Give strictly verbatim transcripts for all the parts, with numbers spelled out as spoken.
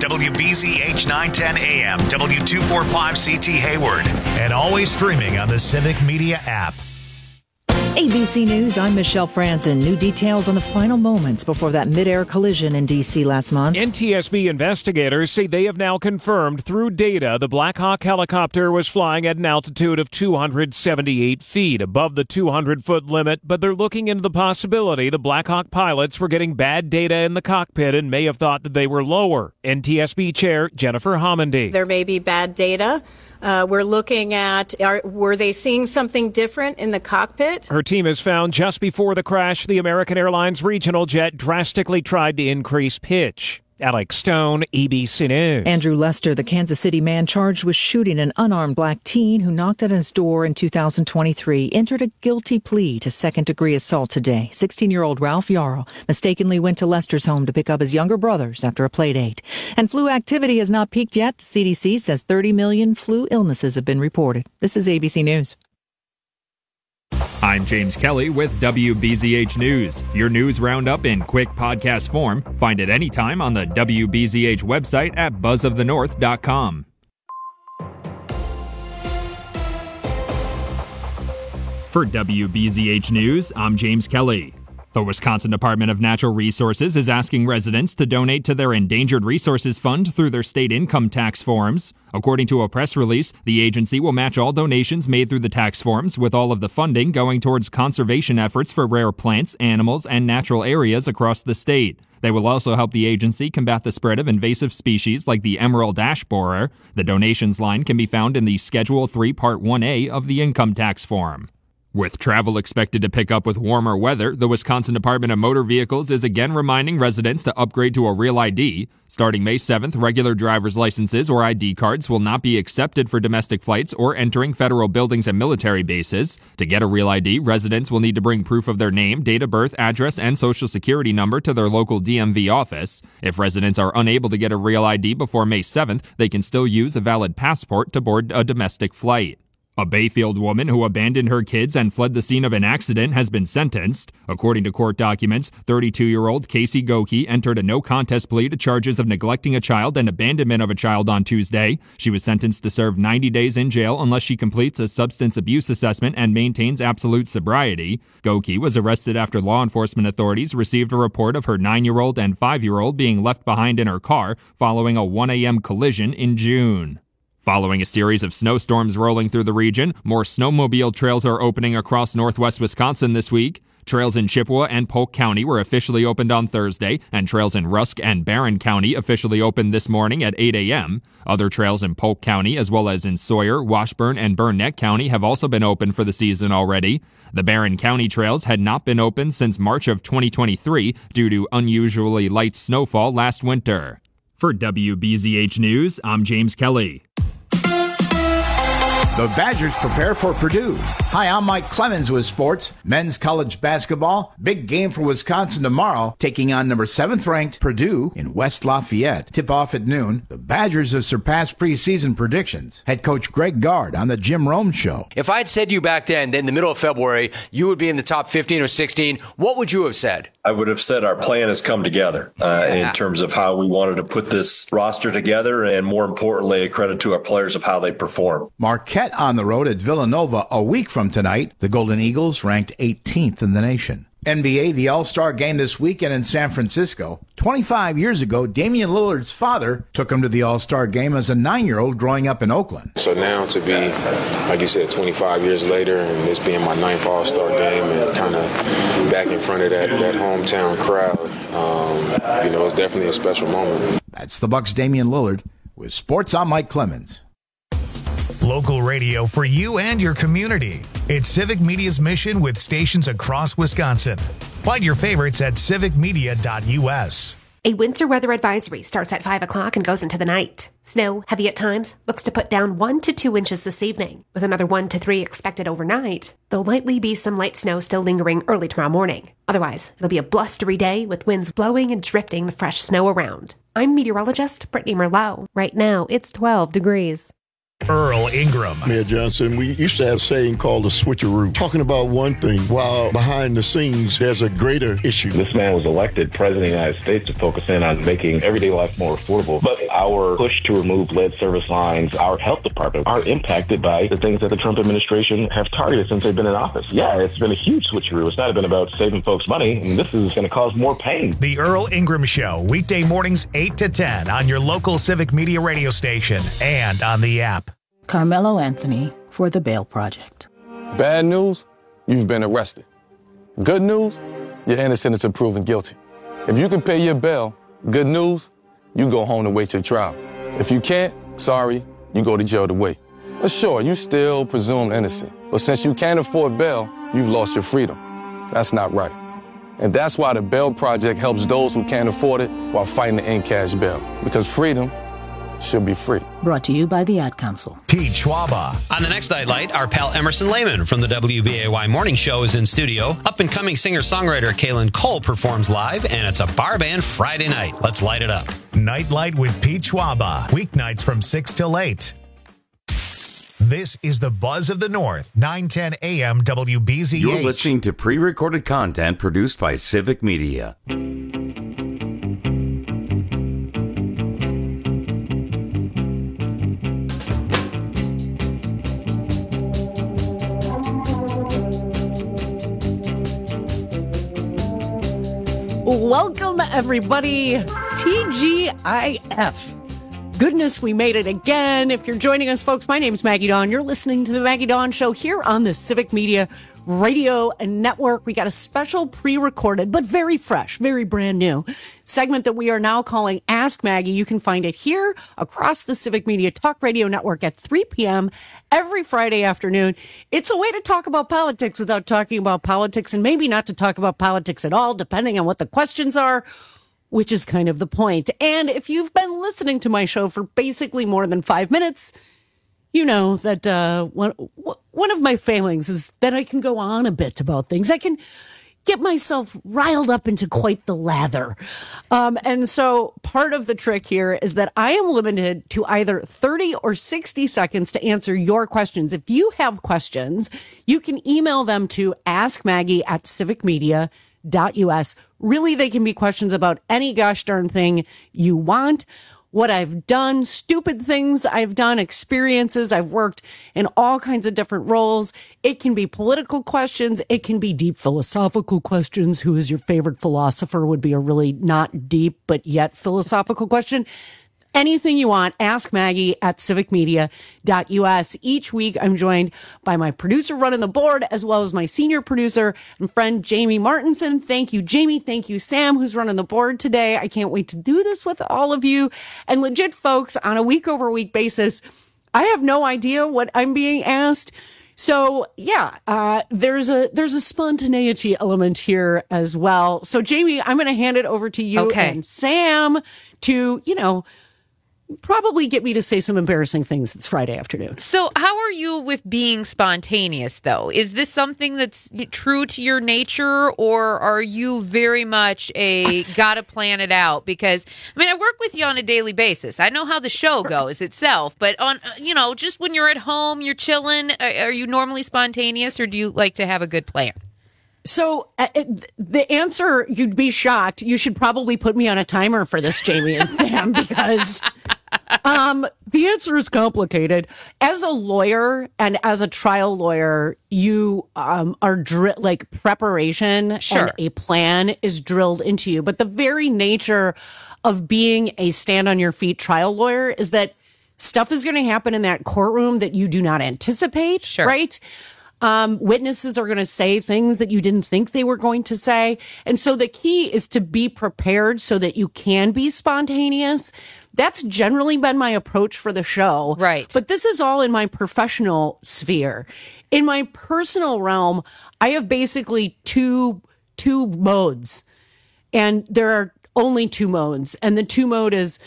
W B Z H nine ten A M, W two forty-five C T Hayward, and always streaming on the Civic Media app. A B C News, I'm Michelle Franzen. New details on the final moments before that mid-air collision in D C last month. N T S B investigators say they have now confirmed through data the Black Hawk helicopter was flying at an altitude of two hundred seventy-eight feet above the two hundred foot limit, but they're looking into the possibility the Black Hawk pilots were getting bad data in the cockpit and may have thought that they were lower. N T S B Chair Jennifer Homendy. There may be bad data. Uh, we're looking at, are, were they seeing something different in the cockpit? Her team has found just before the crash, the American Airlines regional jet drastically tried to increase pitch. Alex Stone, A B C News. Andrew Lester, the Kansas City man charged with shooting an unarmed black teen who knocked at his door in two thousand twenty-three, entered a guilty plea to second-degree assault today. sixteen-year-old Ralph Yarl mistakenly went to Lester's home to pick up his younger brothers after a play date. And flu activity has not peaked yet. The C D C says thirty million flu illnesses have been reported. This is A B C News. I'm James Kelly with W B Z H News. Your news roundup in quick podcast form. Find it anytime on the W B Z H website at buzz of the north dot com. For W B Z H News, I'm James Kelly. The Wisconsin Department of Natural Resources is asking residents to donate to their Endangered Resources Fund through their state income tax forms. According to a press release, the agency will match all donations made through the tax forms, with all of the funding going towards conservation efforts for rare plants, animals, and natural areas across the state. They will also help the agency combat the spread of invasive species like the emerald ash borer. The donations line can be found in the Schedule three Part one A of the income tax form. With travel expected to pick up with warmer weather, the Wisconsin Department of Motor Vehicles is again reminding residents to upgrade to a real I D. Starting May seventh, regular driver's licenses or I D cards will not be accepted for domestic flights or entering federal buildings and military bases. To get a real I D, residents will need to bring proof of their name, date of birth, address, and social security number to their local D M V office. If residents are unable to get a real I D before May seventh, they can still use a valid passport to board a domestic flight. A Bayfield woman who abandoned her kids and fled the scene of an accident has been sentenced. According to court documents, thirty-two-year-old Casey Goki entered a no-contest plea to charges of neglecting a child and abandonment of a child on Tuesday. She was sentenced to serve ninety days in jail unless she completes a substance abuse assessment and maintains absolute sobriety. Goki was arrested after law enforcement authorities received a report of her nine-year-old and five-year-old being left behind in her car following a one a.m. collision in June. Following a series of snowstorms rolling through the region, more snowmobile trails are opening across northwest Wisconsin this week. Trails in Chippewa and Polk County were officially opened on Thursday, and trails in Rusk and Barron County officially opened this morning at eight a.m. Other trails in Polk County, as well as in Sawyer, Washburn, and Burnett County, have also been open for the season already. The Barron County trails had not been open since March of twenty twenty-three due to unusually light snowfall last winter. For W B Z H News, I'm James Kelly. The Badgers prepare for Purdue. Hi, I'm Mike Clemens with sports. Men's college basketball. Big game for Wisconsin tomorrow, taking on number seventh ranked Purdue in West Lafayette. Tip off at noon. The Badgers have surpassed preseason predictions. Head coach Greg Gard on the Jim Rome Show. If I'd said to you back then, in the middle of February, you would be in the top fifteen or sixteen, what would you have said? I would have said our plan has come together uh, yeah. in terms of how we wanted to put this roster together, and more importantly, a credit to our players of how they perform. Marquette on the road at Villanova a week from tonight. The Golden Eagles ranked eighteenth in the nation. N B A, the All-Star game this weekend in San Francisco. twenty-five years ago, Damian Lillard's father took him to the All-Star game as a nine-year-old growing up in Oakland. So now to be, like you said, twenty-five years later, and this being my ninth All-Star game and kind of back in front of that, that hometown crowd, um, you know, it's definitely a special moment. That's the Bucks' Damian Lillard. With sports, I'm Mike Clemens. Local radio for you and your community. It's Civic Media's mission with stations across Wisconsin. Find your favorites at civic media dot u s. A winter weather advisory starts at five o'clock and goes into the night. Snow, heavy at times, looks to put down one to two inches this evening, with another one to three expected overnight. There'll likely be some light snow still lingering early tomorrow morning. Otherwise, it'll be a blustery day with winds blowing and drifting the fresh snow around. I'm meteorologist Brittany Merlot. Right now, it's twelve degrees. Earl Ingram. Mayor Johnson, we used to have a saying called the switcheroo, talking about one thing while behind the scenes there's a greater issue. This man was elected president of the United States to focus in on making everyday life more affordable. But our push to remove lead service lines, our health department, are impacted by the things that the Trump administration have targeted since they've been in office. Yeah, it's been a huge switcheroo. It's not been about saving folks money, and this is going to cause more pain. The Earl Ingram Show, weekday mornings eight to ten on your local Civic Media radio station and on the app. Carmelo Anthony for the Bail Project. Bad news, you've been arrested. Good news, you're innocent until proven guilty. If you can pay your bail, good news, you go home to wait your trial. If you can't, sorry, you go to jail to wait. But sure, you still presumed innocent. But since you can't afford bail, you've lost your freedom. That's not right. And that's why the Bail Project helps those who can't afford it while fighting to end cash bail. Because freedom should be free. Brought to you by the Ad Council. Pete Schwaba. On the next Nightlight, our pal Emerson Lehman from the W B A Y Morning Show is in studio. Up-and-coming singer-songwriter Kaylin Cole performs live, and it's a bar band Friday night. Let's light it up. Nightlight with Pete Schwaba. Weeknights from six till eight. This is the Buzz of the North, nine ten a.m. W B Z H. You're listening to pre-recorded content produced by Civic Media. Welcome, everybody. T G I F. Goodness, we made it again. If you're joining us, folks, my name's Maggie Dawn. You're listening to the Maggie Dawn Show here on the Civic Media Radio Network. We got a special pre-recorded, but very fresh, very brand new segment that we are now calling Ask Maggie. You can find it here across the Civic Media Talk Radio Network at three p.m. every Friday afternoon. It's a way to talk about politics without talking about politics, and maybe not to talk about politics at all, depending on what the questions are, which is kind of the point. And if you've been listening to my show for basically more than five minutes, you know that uh, one, one of my failings is that I can go on a bit about things. I can get myself riled up into quite the lather. Um, and so part of the trick here is that I am limited to either thirty or sixty seconds to answer your questions. If you have questions, you can email them to askmaggie at civicmedia dot U S. Really, they can be questions about any gosh darn thing you want. What I've done, stupid things I've done, experiences. I've worked in all kinds of different roles. It can be political questions. It can be deep philosophical questions. Who is your favorite philosopher would be a really not deep, but yet philosophical question. Anything you want, ask Maggie at civicmedia dot U S. Each week, I'm joined by my producer running the board, as well as my senior producer and friend, Jamie Martinson. Thank you, Jamie. Thank you, Sam, who's running the board today. I can't wait to do this with all of you. And legit, folks, on a week-over-week basis, I have no idea what I'm being asked. So, yeah, uh, there's a there's a spontaneity element here as well. So, Jamie, I'm going to hand it over to you okay. and Sam to, you know, probably get me to say some embarrassing things this Friday afternoon. So how are you with being spontaneous, though? Is this something that's true to your nature, or are you very much a gotta plan it out? Because, I mean, I work with you on a daily basis. I know how the show goes itself, but on, you know, just when you're at home, you're chilling, are you normally spontaneous, or do you like to have a good plan? So uh, the answer, you'd be shocked. You should probably put me on a timer for this, Jamie and Sam, because um, the answer is complicated. As a lawyer and as a trial lawyer, you um, are dri- like preparation Sure. and a plan is drilled into you. But the very nature of being a stand on your feet trial lawyer is that stuff is going to happen in that courtroom that you do not anticipate, Sure. right? Um, witnesses are going to say things that you didn't think they were going to say. And so the key is to be prepared so that you can be spontaneous. That's generally been my approach for the show. Right. But this is all in my professional sphere. In my personal realm, I have basically two, two modes. And there are only two modes. And the two mode is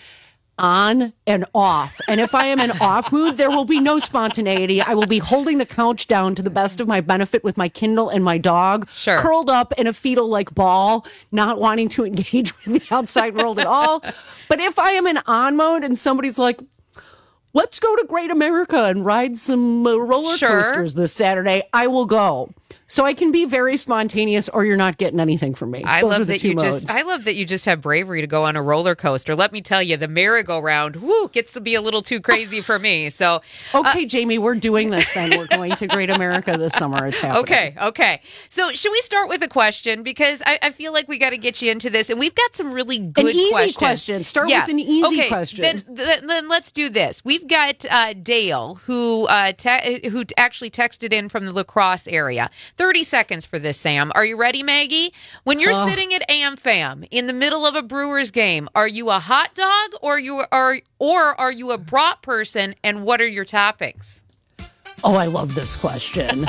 on and off. And if I am in off mood, there will be no spontaneity. I will be holding the couch down to the best of my benefit with my Kindle and my dog, Sure. curled up in a fetal-like ball, not wanting to engage with the outside world at all. But if I am in on mode and somebody's like, let's go to Great America and ride some uh, roller Sure. coasters this Saturday, I will go. So I can be very spontaneous, or you're not getting anything from me. I Those are love the that two you modes. just I love that you just have bravery to go on a roller coaster. Let me tell you, the merry-go-round, whoo, gets to be a little too crazy for me. So Okay, Jamie, we're doing this then. We're going to Great America this summer. It's happening. Okay, okay. So should we start with a question? Because I, I feel like we got to get you into this, and we've got some really good An easy questions. question. Start with an easy okay, question. Then, then, then let's do this. We've got uh, Dale, who uh, te- who actually texted in from the La Crosse area. thirty seconds for this, Sam. Are you ready, Maggie? When you're Oh. sitting at AmFam in the middle of a Brewers game, are you a hot dog or you are or are you a brat person, and what are your toppings? Oh, I love this question.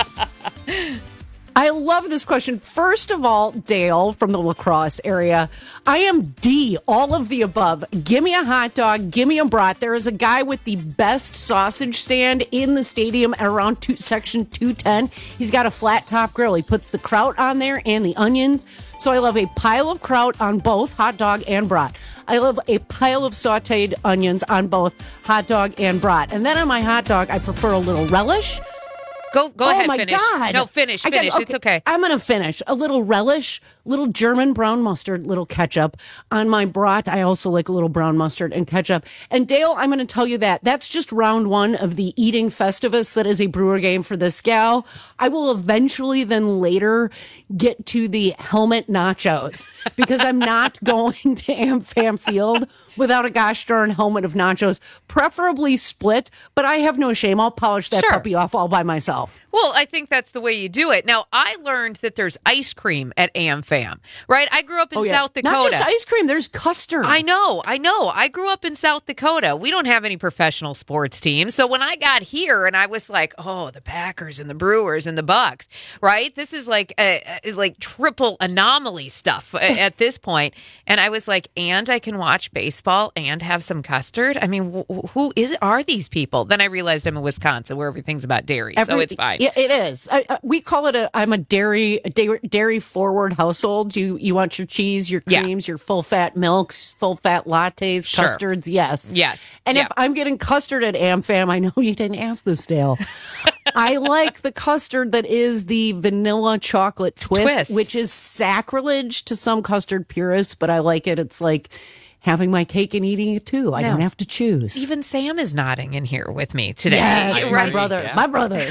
I love this question. First of all, Dale from the La Crosse area, I am D, all of the above. Give me a hot dog. Give me a brat. There is a guy with the best sausage stand in the stadium at around two, section two ten. He's got a flat top grill. He puts the kraut on there and the onions. So I love a pile of kraut on both hot dog and brat. I love a pile of sauteed onions on both hot dog and brat. And then on my hot dog, I prefer a little relish. Go go oh ahead, my finish. God. No, finish, I got- finish. It's okay. I'm going to finish. A little relish, little German brown mustard, little ketchup. On my brat, I also like a little brown mustard and ketchup. And Dale, I'm going to tell you that. That's just round one of the eating festivus that is a Brewer game for this gal. I will eventually then later get to the helmet nachos because I'm not going to AmFam Field without a gosh darn helmet of nachos, preferably split, but I have no shame. I'll polish that Sure. puppy off all by myself. Well, I think that's the way you do it. Now, I learned that there's ice cream at AmFam, right? I grew up in Oh, yeah. South Dakota. Not just ice cream, there's custard. I know, I know. I grew up in South Dakota. We don't have any professional sports teams. So when I got here and I was like, oh, the Packers and the Brewers and the Bucks, right? This is like a, a- like triple anomaly stuff a- at this point. And I was like, and I can watch baseball and have some custard? I mean, wh- who is are these people? Then I realized I'm in Wisconsin where everything's about dairy. so Every- it's fine. Yeah, it is. I, I, we call it a. I'm a dairy a dairy, dairy forward household. You you want your cheese, your Yeah. creams, your full fat milks, full fat lattes, Sure. custards. Yes, Yes. And Yeah. if I'm getting custard at AmFam, I know you didn't ask this, Dale. I like the custard that is the vanilla chocolate twist, Twist. which is sacrilege to some custard purists, but I like it. It's like having my cake and eating it too. I No. don't have to choose. Even Sam is nodding in here with me today. Yes, my Right? brother. Yeah. My brother.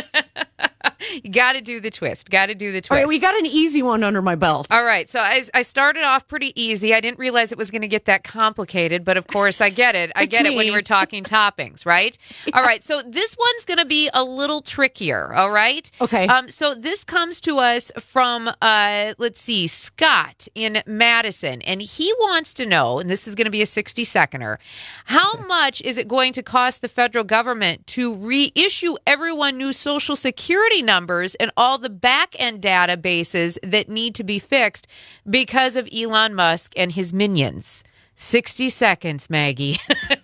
You got to do the twist. Got to do the twist. All right, we got an easy one under my belt. All right, so I, I started off pretty easy. I didn't realize it was going to get that complicated, but of course I get it. I It's get it when me. you were talking toppings, right? All right, so this one's going to be a little trickier, all right? Okay. Um, so this comes to us from, uh, let's see, Scott in Madison, and he wants to know, and this is going to be a sixty-seconder, how much is it going to cost the federal government to reissue everyone new Social Security numbers and all the back-end databases that need to be fixed because of Elon Musk and his minions? sixty seconds, Maggie.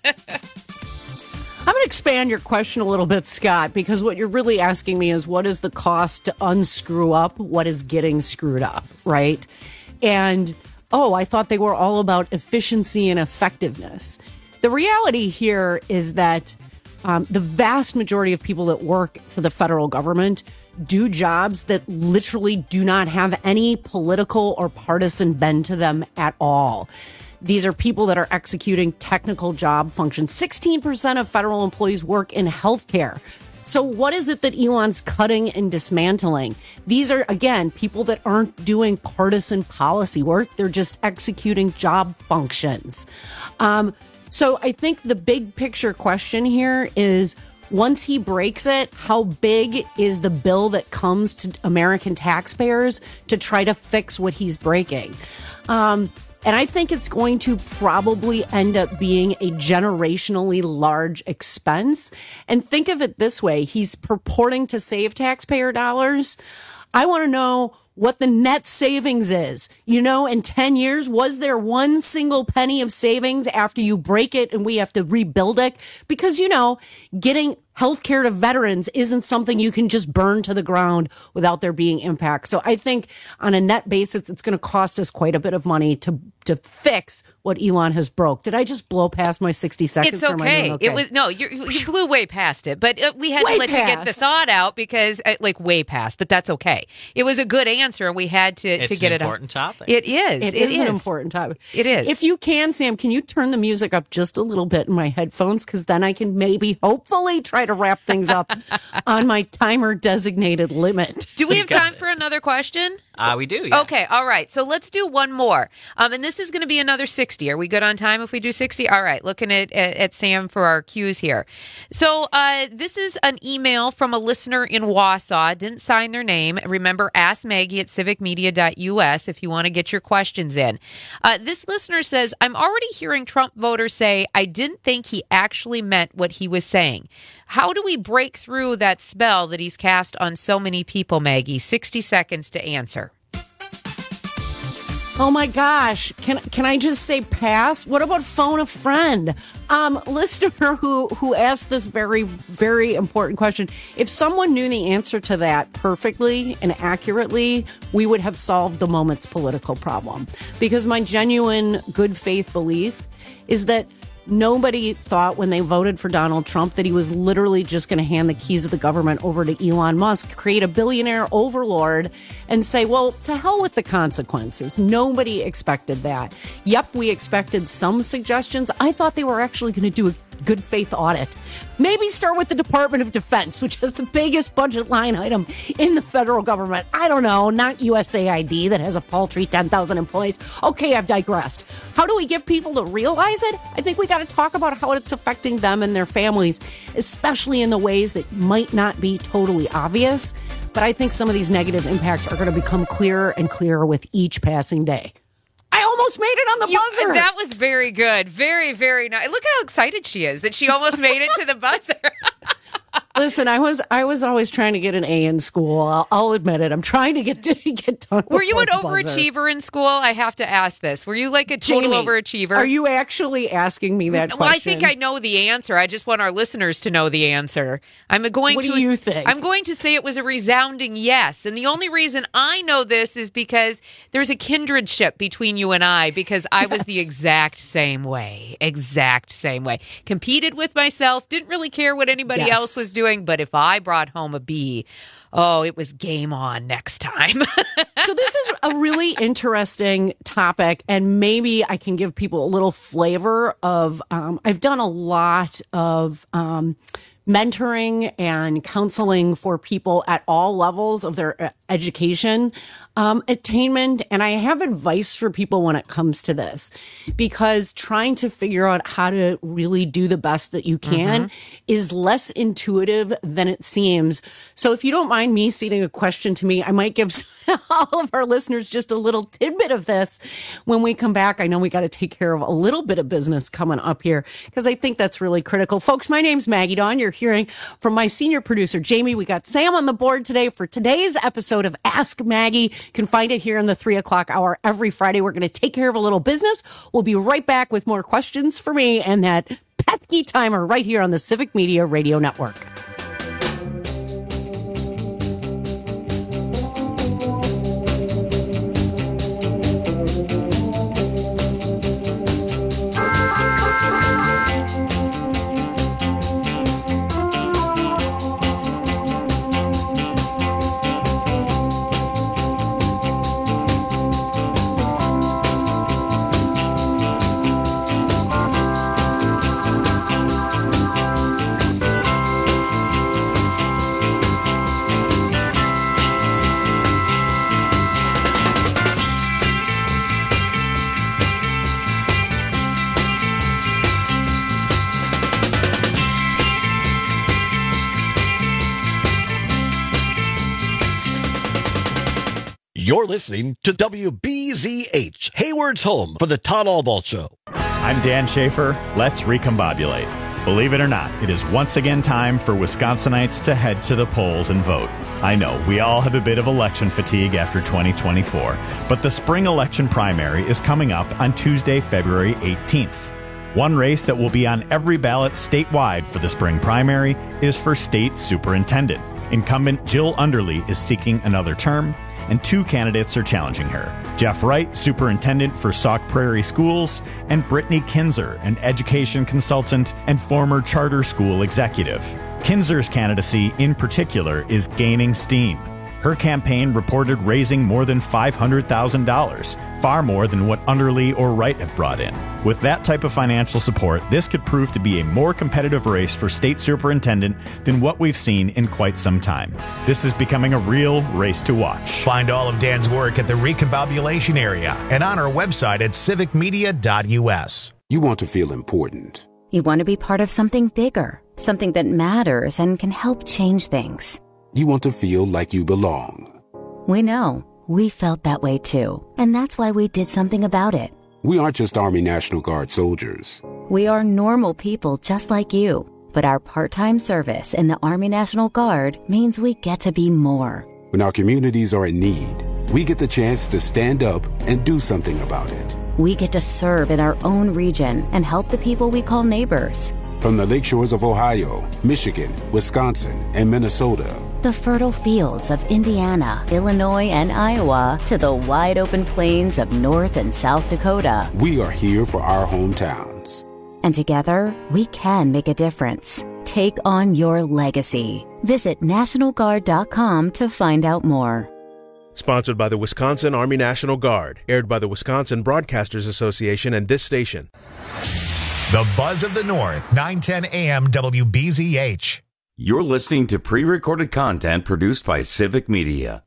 I'm going to expand your question a little bit, Scott, because what you're really asking me is what is the cost to unscrew up what is getting screwed up, right? And, oh, I thought they were all about efficiency and effectiveness. The reality here is that um, the vast majority of people that work for the federal government do jobs that literally do not have any political or partisan bend to them at all. These are people that are executing technical job functions. sixteen percent of federal employees work in healthcare. So what is it that Elon's cutting and dismantling? These are, again, people that aren't doing partisan policy work. They're just executing job functions. Um, so I think the big picture question here is, once he breaks it, how big is the bill that comes to American taxpayers to try to fix what he's breaking? Um, and I think it's going to probably end up being a generationally large expense. And think of it this way. He's purporting to save taxpayer dollars. I want to know what the net savings is. You know, in ten years, was there one single penny of savings after you break it and we have to rebuild it? Because, you know, getting healthcare to veterans isn't something you can just burn to the ground without there being impact. So I think on a net basis, it's going to cost us quite a bit of money to to fix what Elon has broke. Did I just blow past my sixty seconds? It's okay. okay. It was no, you you blew way past it, but uh, we had way to let past. you get the thought out because uh, like way past. But that's okay. It was a good answer, and we had to it's to get an it. Important topic. It is. It, it is, is an important topic. It is. If you can, Sam, can you turn the music up just a little bit in my headphones? Because then I can maybe, hopefully, try to wrap things up on my timer designated limit. Do we have time it. for another question? Uh, we do. Yeah. Okay. All right. So let's do one more. Um, and this is going to be another sixty. Are we good on time if we do sixty? All right. Looking at, at, at Sam for our cues here. So uh, this is an email from a listener in Wausau. Didn't sign their name. Remember, ask Maggie at civic media dot U S if you want to get your questions in. Uh, this listener says, I'm already hearing Trump voters say, I didn't think he actually meant what he was saying. How do we break through that spell that he's cast on so many people, Maggie? sixty seconds to answer. Oh my gosh, can can I just say pass? What about phone a friend? Um, listener who, who asked this very, very important question. If someone knew the answer to that perfectly and accurately, we would have solved the moment's political problem. Because my genuine good faith belief is that nobody thought when they voted for Donald Trump that he was literally just going to hand the keys of the government over to Elon Musk, create a billionaire overlord, and say, well, to hell with the consequences. Nobody expected that. Yep, we expected some suggestions. I thought they were actually going to do a good faith audit. Maybe start with the Department of Defense, which has the biggest budget line item in the federal government. I don't know, not U S A I D that has a paltry ten thousand employees. Okay, I've digressed. How do we get people to realize it? I think we got to talk about how it's affecting them and their families, especially in the ways that might not be totally obvious. But I think some of these negative impacts are going to become clearer and clearer with each passing day. I almost made it on the you, buzzer. That was very good. Very, very nice. Look how excited she is that she almost made it to the buzzer. Listen, I was I was always trying to get an A in school. I'll, I'll admit it. I'm trying to get to get done. Were you an overachiever buzzer. in school? I have to ask this. Were you like a total Jamie, overachiever? Are you actually asking me that well, question? I think I know the answer. I just want our listeners to know the answer. I'm going what to do you think? I'm going to say it was a resounding yes. And the only reason I know this is because there's a kindredship between you and I, because I yes. was the exact same way. Exact same way. Competed with myself, didn't really care what anybody yes. else was doing, but if I brought home a B, oh, it was game on next time. So this is a really interesting topic, and maybe I can give people a little flavor of, um, I've done a lot of um, mentoring and counseling for people at all levels of their education um, attainment. And I have advice for people when it comes to this, because trying to figure out how to really do the best that you can mm-hmm. is less intuitive than it seems. So if you don't mind me seeding a question to me, I might give all of our listeners just a little tidbit of this when we come back. I know we got to take care of a little bit of business coming up here, because I think that's really critical. Folks, my name's Maggie Dawn. You're hearing from my senior producer, Jamie. We got Sam on the board today for today's episode of Ask Maggie. You can find it here in the three o'clock hour every Friday. We're going to take care of a little business. We'll be right back with more questions for me and that pesky timer right here on the Civic Media Radio Network. You're listening to W B Z H, Hayward's home for the Todd Albaugh Show. I'm Dan Schaefer. Let's recombobulate. Believe it or not, it is once again time for Wisconsinites to head to the polls and vote. I know, we all have a bit of election fatigue after twenty twenty-four, but the spring election primary is coming up on Tuesday, February eighteenth. One race that will be on every ballot statewide for the spring primary is for state superintendent. Incumbent Jill Underly is seeking another term, and two candidates are challenging her. Jeff Wright, superintendent for Sauk Prairie Schools, and Brittany Kinzer, an education consultant and former charter school executive. Kinzer's candidacy, in particular, is gaining steam. Her campaign reported raising more than five hundred thousand dollars, far more than what Underly or Wright have brought in. With that type of financial support, this could prove to be a more competitive race for state superintendent than what we've seen in quite some time. This is becoming a real race to watch. Find all of Dan's work at the Recombobulation area and on our website at civic media dot u s. You want to feel important. You want to be part of something bigger, something that matters and can help change things. You want to feel like you belong. We know. We felt that way too. And that's why we did something about it. We aren't just Army National Guard soldiers. We are normal people just like you. But our part-time service in the Army National Guard means we get to be more. When our communities are in need, we get the chance to stand up and do something about it. We get to serve in our own region and help the people we call neighbors. From the lakeshores of Ohio, Michigan, Wisconsin, and Minnesota. The fertile fields of Indiana, Illinois, and Iowa to the wide open plains of North and South Dakota. We are here for our hometowns. And together, we can make a difference. Take on your legacy. Visit National Guard dot com to find out more. Sponsored by the Wisconsin Army National Guard. Aired by the Wisconsin Broadcasters Association and this station. The Buzz of the North, nine ten a m W B Z H. You're listening to pre-recorded content produced by Civic Media.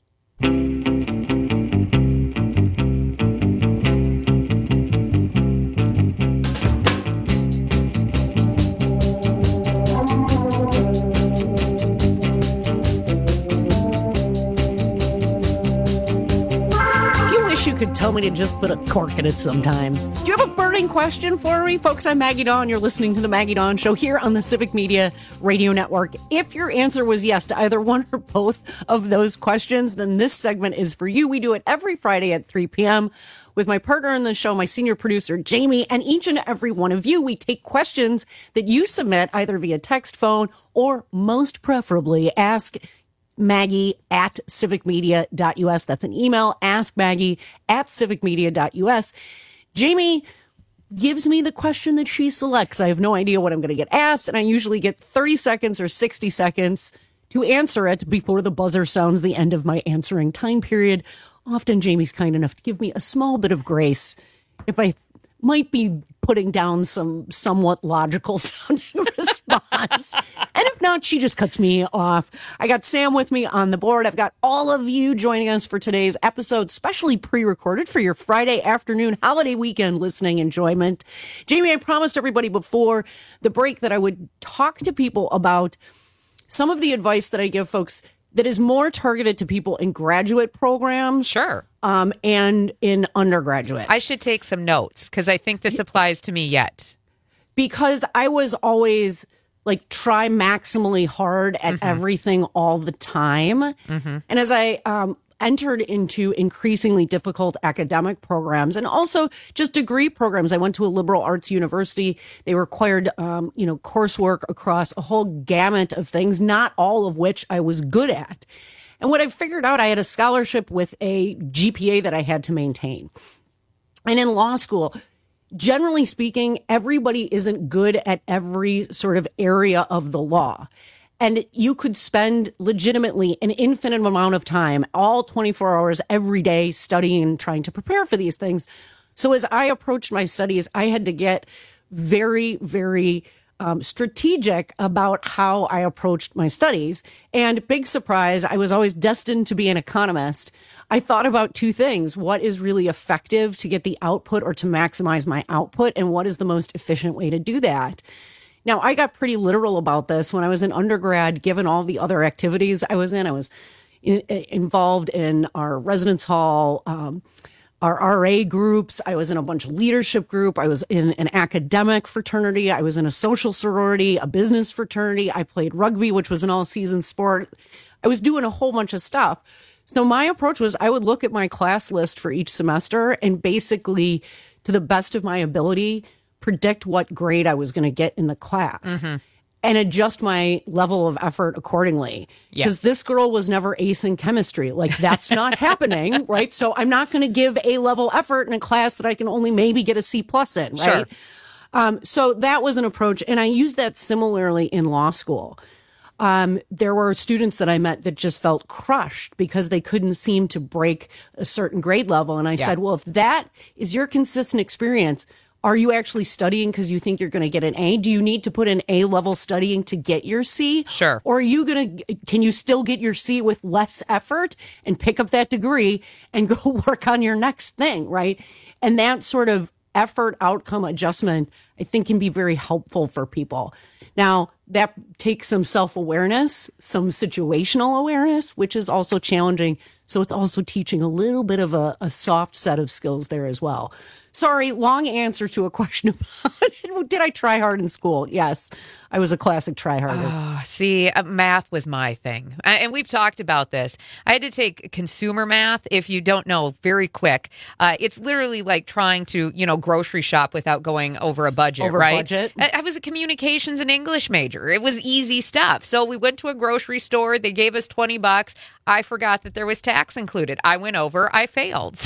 You could tell me to just put a cork in it sometimes. Do you have a burning question for me? Folks, I'm Maggie Dawn. You're listening to The Maggie Dawn Show here on the Civic Media Radio Network. If your answer was yes to either one or both of those questions, then this segment is for you. We do it every Friday at three p.m. with my partner in the show, my senior producer, Jamie, and each and every one of you. We take questions that you submit either via text, phone, or most preferably ask Maggie at civic media dot u s. That's an email, ask Maggie at civic media dot u s. Jamie gives me the question that she selects. I have no idea what I'm going to get asked, and I usually get thirty seconds or sixty seconds to answer it before the buzzer sounds the end of my answering time period. Often Jamie's kind enough to give me a small bit of grace if I might be putting down some somewhat logical sounding response. And if not, she just cuts me off. I got Sam with me on the board. I've got all of you joining us for today's episode, specially pre-recorded for your Friday afternoon holiday weekend listening enjoyment. Jamie, I promised everybody before the break that I would talk to people about some of the advice that I give folks that is more targeted to people in graduate programs. Sure. Um, and in undergraduate. I should take some notes because I think this applies to me yet. Because I was always like try maximally hard at mm-hmm. everything all the time. Mm-hmm. And as I um, entered into increasingly difficult academic programs and also just degree programs, I went to a liberal arts university. They required, um, you know, coursework across a whole gamut of things, not all of which I was good at. And what I figured out, I had a scholarship with a G P A that I had to maintain. And in law school, generally speaking, everybody isn't good at every sort of area of the law. And you could spend legitimately an infinite amount of time, all twenty-four hours every day, studying and trying to prepare for these things. So as I approached my studies, I had to get very, very Um, strategic about how I approached my studies. And big surprise, I was always destined to be an economist. I thought about two things. What is really effective to get the output or to maximize my output? And what is the most efficient way to do that? Now, I got pretty literal about this when I was in undergrad, given all the other activities I was in. I was in, involved in our residence hall, um, our R A groups. I was in a bunch of leadership group. I was in an academic fraternity. I was in a social sorority, a business fraternity. I played rugby, which was an all-season sport. I was doing a whole bunch of stuff. So my approach was I would look at my class list for each semester and basically, to the best of my ability, predict what grade I was going to get in the class. Mm-hmm. and adjust my level of effort accordingly. Because Yes. this girl was never ace in chemistry. Like, that's not happening, right? So I'm not going to give A-level effort in a class that I can only maybe get a C plus in, right? Sure. Um, so that was an approach. And I used that similarly in law school. Um, there were students that I met that just felt crushed because they couldn't seem to break a certain grade level. And I Yeah. said, well, if that is your consistent experience, are you actually studying because you think you're going to get an A? Do you need to put in A-level studying to get your C? Sure. Or are you going to, can you still get your C with less effort and pick up that degree and go work on your next thing, right? And that sort of effort outcome adjustment, I think, can be very helpful for people. Now, that takes some self-awareness, some situational awareness, which is also challenging. So it's also teaching a little bit of a, a soft set of skills there as well. Sorry, long answer to a question about did I try hard in school? Yes, I was a classic tryharder. Oh, see, uh, math was my thing. I, and we've talked about this. I had to take consumer math. If you don't know, very quick. Uh, it's literally like trying to, you know, grocery shop without going over a budget, Over right? budget. I, I was a communications and English major. It was easy stuff. So we went to a grocery store. They gave us twenty bucks. I forgot that there was tax included. I went over. I failed.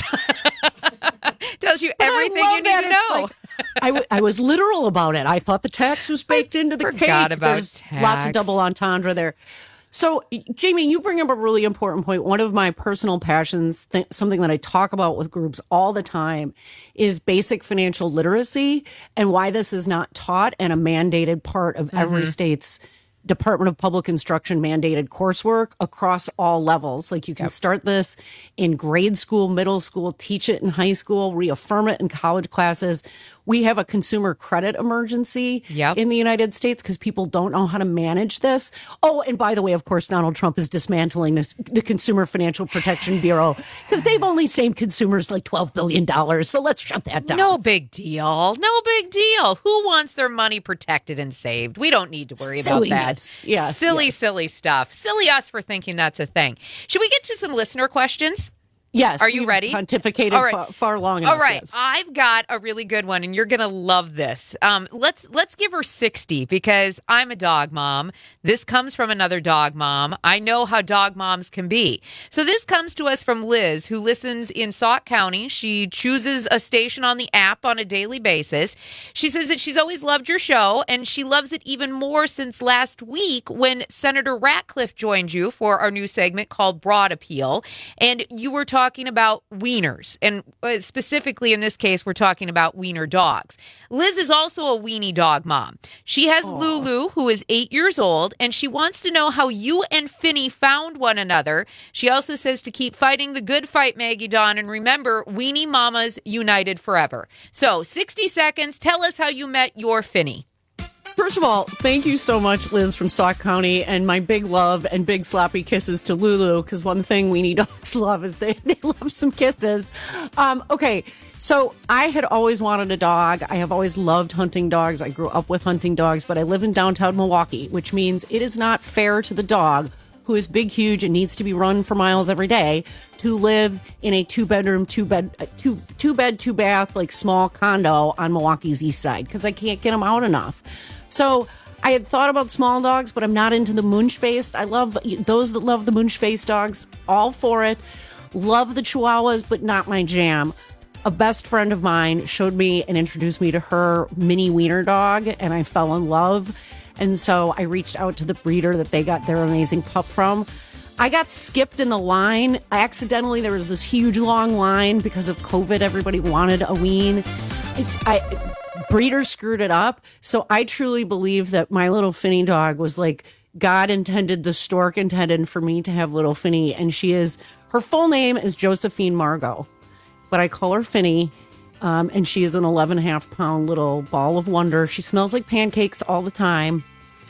Tells you But I everything love you need that. to It's know. like- I, w- I was literal about it. I thought the tax was baked into the forgot cake. about There's lots of tax. double entendre there. So, Jamie, you bring up a really important point. One of my personal passions, th- something that I talk about with groups all the time, is basic financial literacy and why this is not taught and a mandated part of every Mhm. state's Department of Public Instruction mandated coursework across all levels. Like you can start this in grade school, middle school, teach it in high school, reaffirm it in college classes. We have a consumer credit emergency Yep. in the United States because people don't know how to manage this. Oh, and by the way, of course, Donald Trump is dismantling this, the Consumer Financial Protection Bureau because they've only saved consumers like twelve billion dollars. So let's shut that down. No big deal. No big deal. Who wants their money protected and saved? We don't need to worry about that. Silliness. Yes, silly, yes. silly stuff. Silly us for thinking that's a thing. Should we get to some listener questions? Yes. Are you we've ready? Pontificated All right. far, far long enough. All right, yes. I've got a really good one, and you're gonna love this. Um, let's let's give her sixty because I'm a dog mom. This comes from another dog mom. I know how dog moms can be. So this comes to us from Liz, who listens in Sauk County. She chooses a station on the app on a daily basis. She says that she's always loved your show, and she loves it even more since last week when Senator Ratcliffe joined you for our new segment called Broad Appeal, and you were talking talking about wieners, and specifically in this case, we're talking about wiener dogs. Liz is also a weenie dog mom. She has Aww. Lulu, who is eight years old, and she wants to know how you and Finny found one another. She also says to keep fighting the good fight, Maggie Dawn, and remember, weenie mamas united forever. So, sixty seconds, tell us how you met your Finny. First of all, thank you so much, Liz from Sauk County, and my big love and big sloppy kisses to Lulu, because one thing weenie dogs love is they, they love some kisses. Um, okay, so I had always wanted a dog. I have always loved hunting dogs. I grew up with hunting dogs, but I live in downtown Milwaukee, which means it is not fair to the dog, who is big, huge, and needs to be run for miles every day, to live in a two-bedroom, two-bed, two two-bed, two-bath, like small condo on Milwaukee's east side, because I can't get them out enough. So I had thought about small dogs, but I'm not into the Munch-faced. I love those that love the Munch-faced dogs, all for it. Love the Chihuahuas, but not my jam. A best friend of mine showed me and introduced me to her mini wiener dog, and I fell in love. And so I reached out to the breeder that they got their amazing pup from. I got skipped in the line. Accidentally, there was this huge long line because of COVID. Everybody wanted a ween. I... I Breeders screwed it up. So I truly believe that my little Finny dog was like God intended, the stork intended for me to have little Finny. And she is, her full name is Josephine Margot, but I call her Finny. Um, and she is an eleven and a half pound little ball of wonder. She smells like pancakes all the time.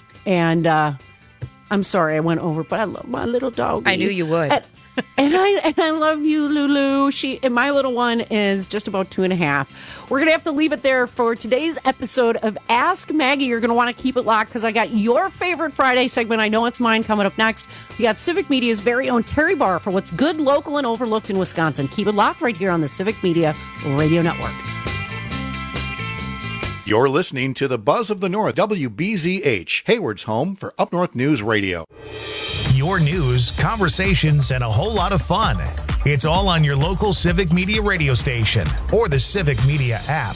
And uh, I'm sorry I went over, but I love my little dog. I knew you would. And, and I and I love you, Lulu. She and my little one is just about two and a half. We're gonna have to leave it there for today's episode of Ask Maggie. You're gonna want to keep it locked because I got your favorite Friday segment. I know it's mine coming up next. We got Civic Media's very own Terry Barr for what's good, local, and overlooked in Wisconsin. Keep it locked right here on the Civic Media Radio Network. You're listening to the Buzz of the North, W B Z H, Hayward's home for Up North News Radio. Your news, conversations, and a whole lot of fun. It's all on your local Civic Media radio station or the Civic Media app.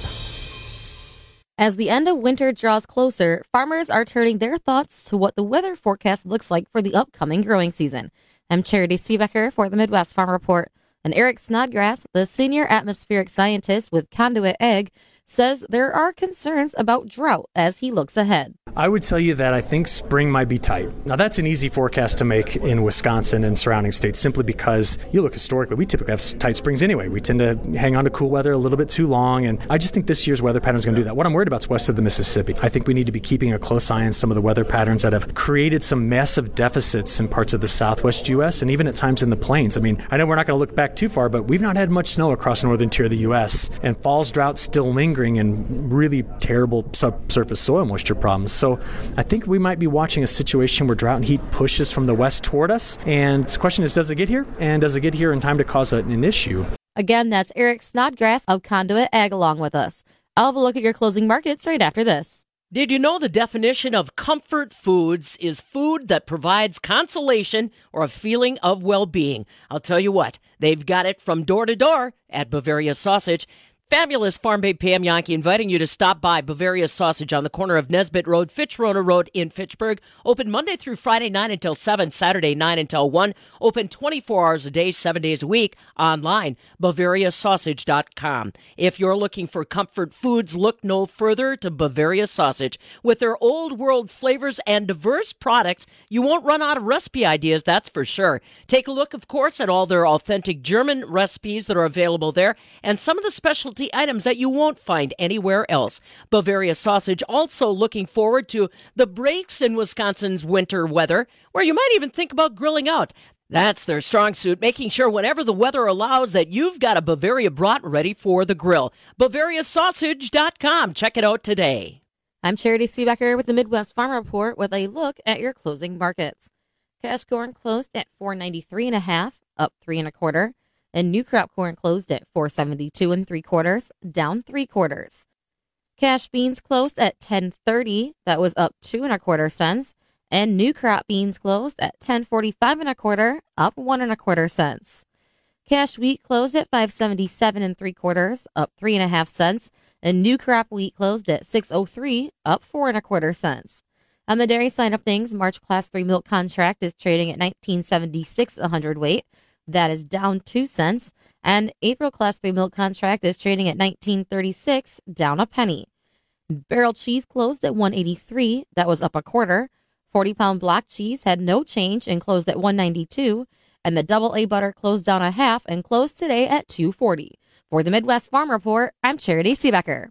As the end of winter draws closer, farmers are turning their thoughts to what the weather forecast looks like for the upcoming growing season. I'm Charity Seebecker for the Midwest Farm Report. And Eric Snodgrass, the senior atmospheric scientist with Conduit Ag, says there are concerns about drought as he looks ahead. I would tell you that I think spring might be tight. Now, that's an easy forecast to make in Wisconsin and surrounding states simply because you look historically, we typically have tight springs anyway. We tend to hang on to cool weather a little bit too long, and I just think this year's weather pattern is going to do that. What I'm worried about is west of the Mississippi. I think we need to be keeping a close eye on some of the weather patterns that have created some massive deficits in parts of the southwest U S and even at times in the plains. I mean, I know we're not going to look back too far, but we've not had much snow across the northern tier of the U S, and fall's drought still lingering and really terrible subsurface soil moisture problems. So I think we might be watching a situation where drought and heat pushes from the west toward us. And the question is, does it get here? And does it get here in time to cause an issue? Again, that's Eric Snodgrass of Conduit Ag along with us. I'll have a look at your closing markets right after this. Did you know the definition of comfort foods is food that provides consolation or a feeling of well-being? I'll tell you what, they've got it from door to door at Bavaria Sausage. Fabulous Farm Babe Pam Yankee inviting you to stop by Bavaria Sausage on the corner of Nesbitt Road, Fitch-Rona Road in Fitchburg. Open Monday through Friday, nine until seven, Saturday, nine until one. Open twenty-four hours a day, seven days a week. Online, Bavaria Sausage dot com. If you're looking for comfort foods, look no further to Bavaria Sausage. With their old world flavors and diverse products, you won't run out of recipe ideas, that's for sure. Take a look, of course, at all their authentic German recipes that are available there and some of the specialty items that you won't find anywhere else. Bavaria Sausage also looking forward to the breaks in Wisconsin's winter weather, where you might even think about grilling out. That's their strong suit, making sure whenever the weather allows that you've got a Bavaria brat ready for the grill. Bavaria Sausage dot com. Check it out today. I'm Charity Seebecker with the Midwest Farm Report with a look at your closing markets. Cash corn closed at four ninety-three and a half, up three and a quarter. And new crop corn closed at four seventy-two and three quarters, down three quarters. Cash beans closed at ten thirty, that was up two and a quarter cents. And new crop beans closed at ten forty-five and a quarter, up one and a quarter cents. Cash wheat closed at five seventy-seven and three quarters, up three and a half cents. And new crop wheat closed at six oh three, up four and a quarter cents. On the dairy side of things, March Class three milk contract is trading at nineteen seventy-six a hundredweight. That is down two cents. And April Class three milk contract is trading at nineteen thirty-six, down a penny. Barrel cheese closed at one eighty-three. That was up a quarter. forty-pound block cheese had no change and closed at one ninety-two. And the double A butter closed down a half and closed today at two forty. For the Midwest Farm Report, I'm Charity Seebecker.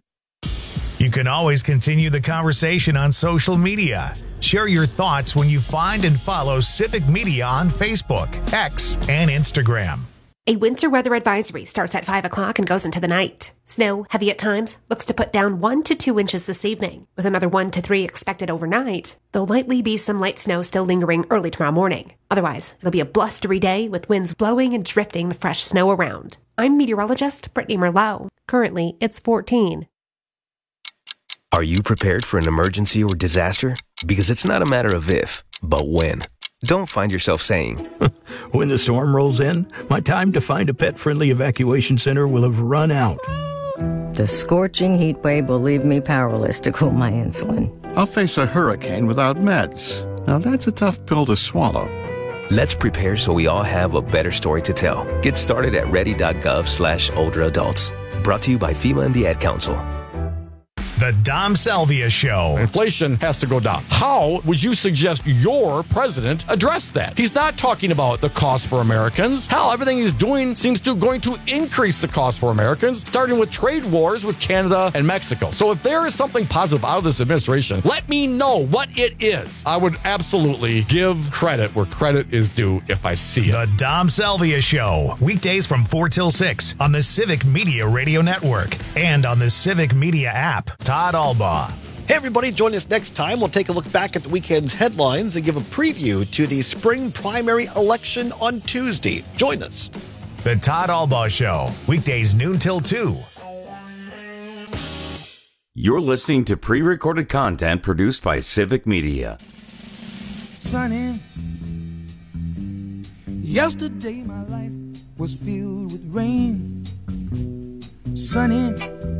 You can always continue the conversation on social media. Share your thoughts when you find and follow Civic Media on Facebook, X, and Instagram. A winter weather advisory starts at five o'clock and goes into the night. Snow, heavy at times, looks to put down one to two inches this evening, with another one to three expected overnight. There'll likely be some light snow still lingering early tomorrow morning. Otherwise, it'll be a blustery day with winds blowing and drifting the fresh snow around. I'm meteorologist Brittany Merlot. Currently, it's fourteen. Are you prepared for an emergency or disaster? Because it's not a matter of if, but when. Don't find yourself saying, when the storm rolls in, my time to find a pet-friendly evacuation center will have run out. The scorching heat wave will leave me powerless to cool my insulin. I'll face a hurricane without meds. Now that's a tough pill to swallow. Let's prepare so we all have a better story to tell. Get started at ready.gov slash older adults. Brought to you by FEMA and the Ad Council. The Dom Salvia Show. Inflation has to go down. How would you suggest your president address that? He's not talking about the cost for Americans. Hell, everything he's doing seems to going to increase the cost for Americans, starting with trade wars with Canada and Mexico. So if there is something positive out of this administration, let me know what it is. I would absolutely give credit where credit is due if I see it. The Dom Salvia Show. Weekdays from four till six on the Civic Media Radio Network and on the Civic Media app. Todd Albaugh. Hey, everybody, join us next time. We'll take a look back at the weekend's headlines and give a preview to the spring primary election on Tuesday. Join us. The Todd Albaugh Show. Weekdays noon till two. You're listening to pre-recorded content produced by Civic Media. Sunny, yesterday my life was filled with rain. Sunny,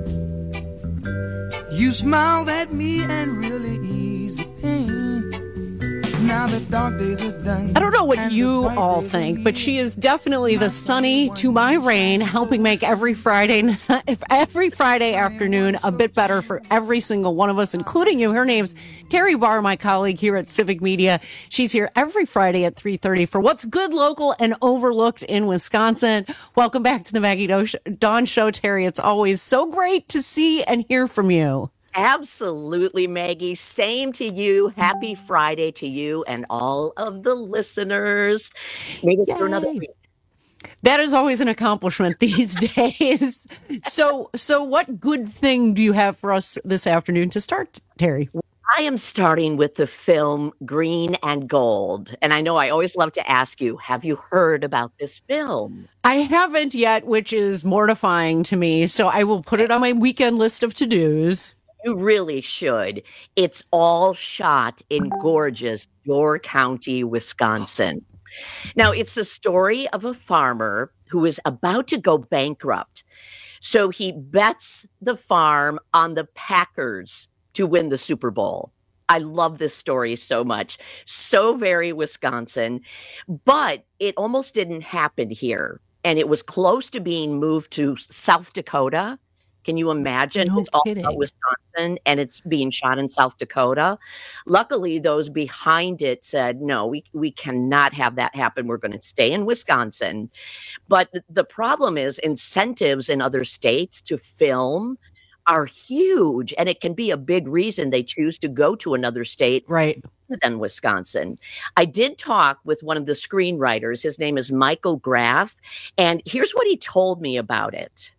you smiled at me and really eased the pain. Now the dark days are done. I don't know what you all think, but she is definitely the sunny to my rain, helping make every Friday, every Friday afternoon a bit better for every single one of us, including you. Her name's Terry Barr, my colleague here at Civic Media. She's here every Friday at three thirty for what's good, local, and overlooked in Wisconsin. Welcome back to the Maggie Dawn Show, Terry. It's always so great to see and hear from you. Absolutely, Maggie. Same to you. Happy Friday to you and all of the listeners. Maybe for another week. That is always an accomplishment these days. So, so what good thing do you have for us this afternoon to start, Terry? I am starting with the film Green and Gold. And I know I always love to ask you, have you heard about this film? I haven't yet, which is mortifying to me. So I will put it on my weekend list of to-dos. You really should. It's all shot in gorgeous Door County, Wisconsin. Now, it's the story of a farmer who is about to go bankrupt. So he bets the farm on the Packers to win the Super Bowl. I love this story so much. So very Wisconsin. But it almost didn't happen here. And it was close to being moved to South Dakota. Can you imagine? No it's all kidding. about Wisconsin and it's being shot in South Dakota. Luckily, those behind it said, no, we, we cannot have that happen. We're going to stay in Wisconsin. But th- the problem is incentives in other states to film are huge. And it can be a big reason they choose to go to another state right. than Wisconsin. I did talk with one of the screenwriters. His name is Michael Graff. And here's what he told me about it.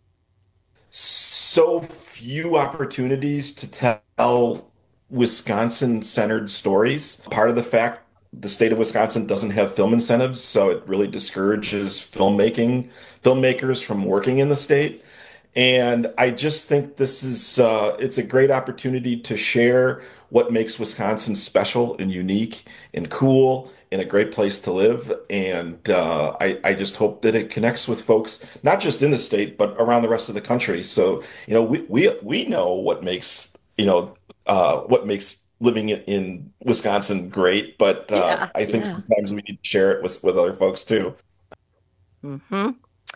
So few opportunities to tell Wisconsin-centered stories. Part of the fact the state of Wisconsin doesn't have film incentives, so it really discourages filmmaking, filmmakers from working in the state. And I just think this is, uh, it's a great opportunity to share what makes Wisconsin special and unique and cool and a great place to live. And uh, I, I just hope that it connects with folks, not just in the state, but around the rest of the country. So, you know, we we, we know what makes, you know, uh, what makes living in, in Wisconsin great. But uh, Yeah, I think yeah. sometimes we need to share it with, with other folks too. Mm-hmm.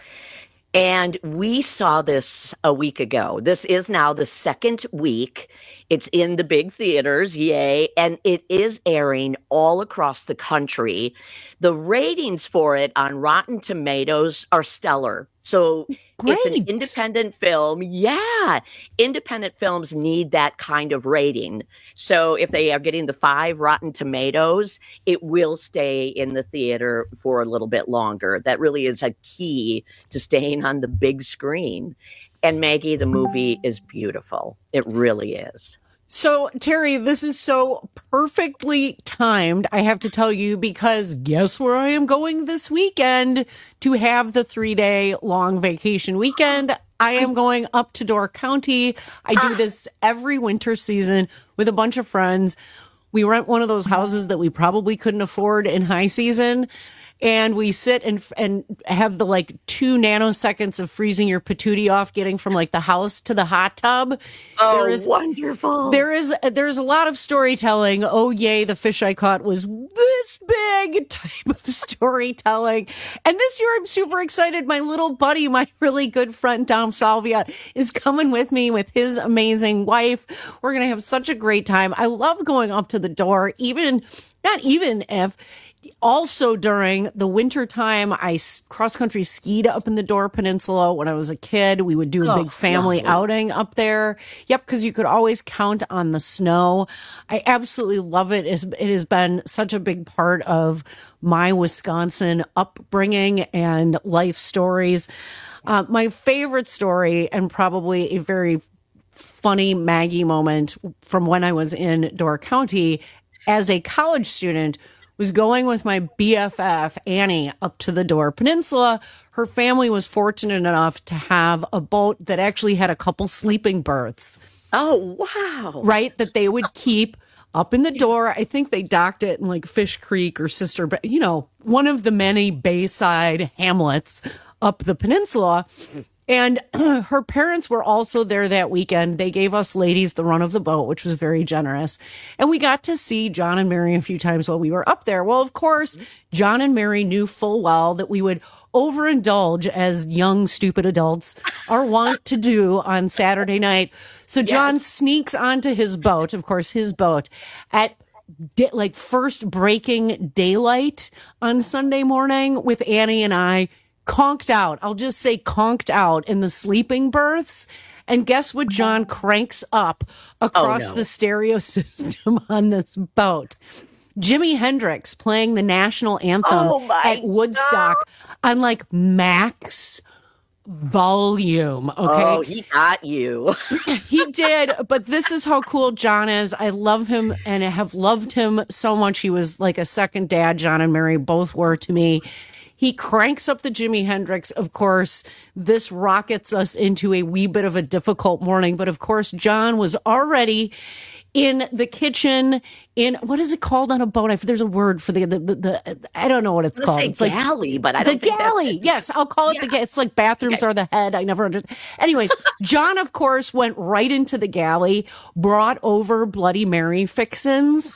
And we saw this a week ago. This is now the second week. It's in the big theaters, yay. And it is airing all across the country. The ratings for it on Rotten Tomatoes are stellar. So it's an Great. independent film. Yeah. Independent films need that kind of rating. So if they are getting the five Rotten Tomatoes, it will stay in the theater for a little bit longer. That really is a key to staying on the big screen. And Maggie, the movie is beautiful. It really is. So, Terry, this is so perfectly timed, I have to tell you, because guess where I am going this weekend to have the three-day long vacation weekend? I am going up to Door County. I do this every winter season with a bunch of friends. We rent one of those houses that we probably couldn't afford in high season. And we sit and and have the like two nanoseconds of freezing your patootie off, getting from like the house to the hot tub. Oh, there is, wonderful. There is there's a lot of storytelling. Oh, yay, the fish I caught was this big type of storytelling. And this year I'm super excited. My little buddy, my really good friend, Dom Salvia, is coming with me with his amazing wife. We're going to have such a great time. I love going up to the door, even, not even if, also during the winter time, I cross country skied up in the Door Peninsula when I was a kid. We would do a Oh, Oh, big family lovely. outing up there. Yep, because you could always count on the snow. I absolutely love it. It's- It has been such a big part of my Wisconsin upbringing and life stories. Uh, my favorite story, and probably a very funny Maggie moment from when I was in Door County as a college student, was going with my B F F, Annie, up to the Door Peninsula. Her family was fortunate enough to have a boat that actually had a couple sleeping berths. Oh, wow. Right? That they would keep up in the door. I think they docked it in like Fish Creek or Sister, but you know, one of the many Bayside hamlets up the peninsula. And her parents were also there that weekend. They gave us ladies the run of the boat, which was very generous. And we got to see John and Mary a few times while we were up there. Well, of course, John and Mary knew full well that we would overindulge as young, stupid adults are wont to do on Saturday night. So John yes. sneaks onto his boat, of course, his boat, at di- like first breaking daylight on Sunday morning with Annie and I. Conked out. I'll just say conked out in the sleeping berths. And guess what John cranks up across oh, no. the stereo system on this boat? Jimi Hendrix playing the national anthem oh at Woodstock God. on like max volume. Okay. Oh, he got you. He did. But this is how cool John is. I love him and I have loved him so much. He was like a second dad. John and Mary both were to me. He cranks up the Jimi Hendrix. Of course, this rockets us into a wee bit of a difficult morning. But of course, John was already in the kitchen in, what is it called on a boat? I, there's a word for the, the, the, the I don't know what it's Let's called. Say it's galley, like but I the don't think galley. That's Yes, I'll call it yeah. the, it's like bathrooms okay. are the head. I never understood. Anyways, John, of course, went right into the galley, brought over Bloody Mary fixins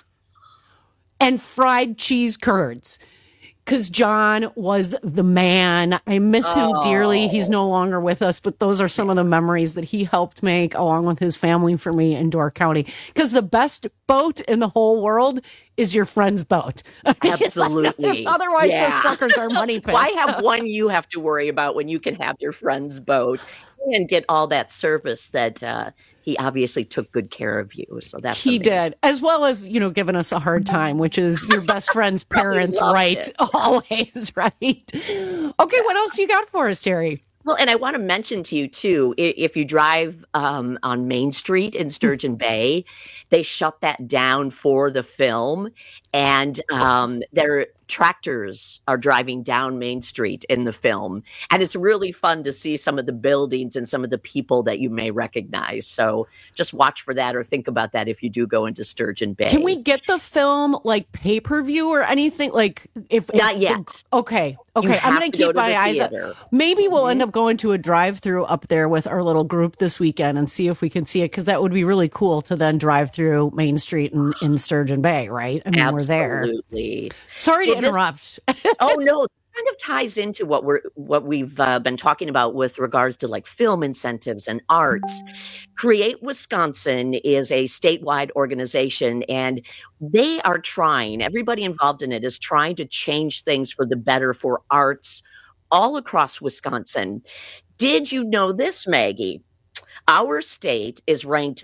and fried cheese curds. Because John was the man. I miss him oh. dearly. He's no longer with us, but those are some of the memories that he helped make along with his family for me in Door County. Because the best boat in the whole world is your friend's boat. Absolutely. Otherwise, yeah. those suckers are money pits. Why have one you have to worry about when you can have your friend's boat and get all that service that uh, he obviously took good care of you. So that's he amazing. did, as well as, you know, giving us a hard time, which is your best friend's parents, right? It. Always, right? Okay, what else you got for us, Terry? Well, and I want to mention to you, too, if you drive um, on Main Street in Sturgeon Bay, they shut that down for the film. And um, their tractors are driving down Main Street in the film. And it's really fun to see some of the buildings and some of the people that you may recognize. So just watch for that or think about that if you do go into Sturgeon Bay. Can we get the film like pay-per-view or anything? Like if Not if yet. The, okay. Okay. I'm going to keep my eyes up. Maybe we'll mm-hmm. end up going to a drive-through up there with our little group this weekend and see if we can see it. Because that would be really cool to then drive through Main Street in, in Sturgeon Bay, right? I mean, Absolutely. we're there. Absolutely. Sorry to well, interrupt. oh, no. Kind of ties into what we're what we've uh, been talking about with regards to like film incentives and arts. Create Wisconsin is a statewide organization, and they are trying, everybody involved in it is trying to change things for the better for arts all across Wisconsin. Did you know this, Maggie? Our state is ranked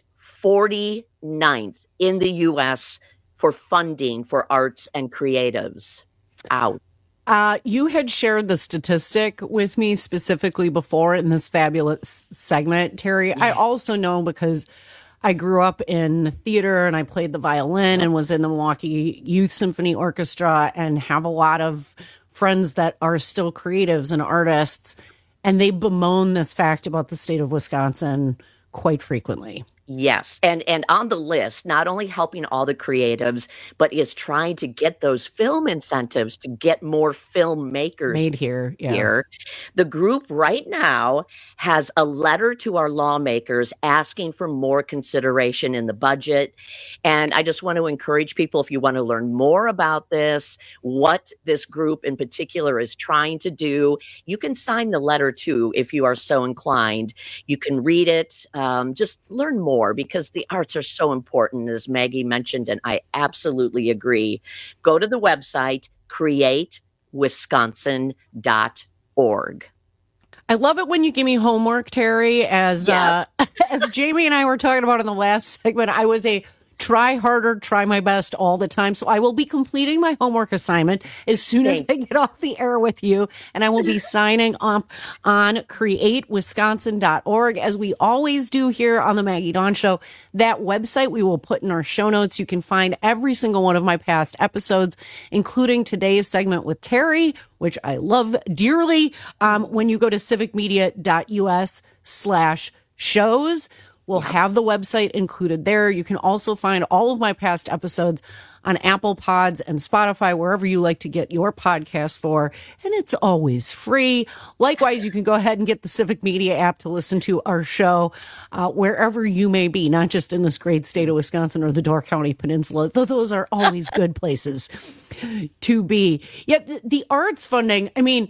forty-ninth in the U S for funding for arts and creatives. Out. Uh, you had shared the statistic with me specifically before in this fabulous segment, Terry. Yeah. I also know because I grew up in theater and I played the violin and was in the Milwaukee Youth Symphony Orchestra and have a lot of friends that are still creatives and artists, and they bemoan this fact about the state of Wisconsin quite frequently. Yes. And and on the list, not only helping all the creatives, but is trying to get those film incentives to get more filmmakers made here. Yeah. here. The group right now has a letter to our lawmakers asking for more consideration in the budget. And I just want to encourage people, if you want to learn more about this, what this group in particular is trying to do, you can sign the letter too if you are so inclined. You can read it. Um, just learn more. More because the arts are so important, as Maggie mentioned, and I absolutely agree. Go to the website, create wisconsin dot org. I love it when you give me homework, Terry. As yes. uh, as Jamie and I were talking about in the last segment, I was a try harder, try my best all the time. So I will be completing my homework assignment as soon as I get off the air with you. And I will be signing up on create wisconsin dot org, as we always do here on the Maggie Dawn Show. That website we will put in our show notes. You can find every single one of my past episodes, including today's segment with Terry, which I love dearly. Um, when you go to civic media dot u s slash shows, We'll have the website included there. You can also find all of my past episodes on Apple Pods and Spotify, wherever you like to get your podcast for, and it's always free. Likewise, you can go ahead and get the Civic Media app to listen to our show uh, wherever you may be, not just in this great state of Wisconsin or the Door County Peninsula, though those are always good places to be. Yet the, the arts funding, I mean,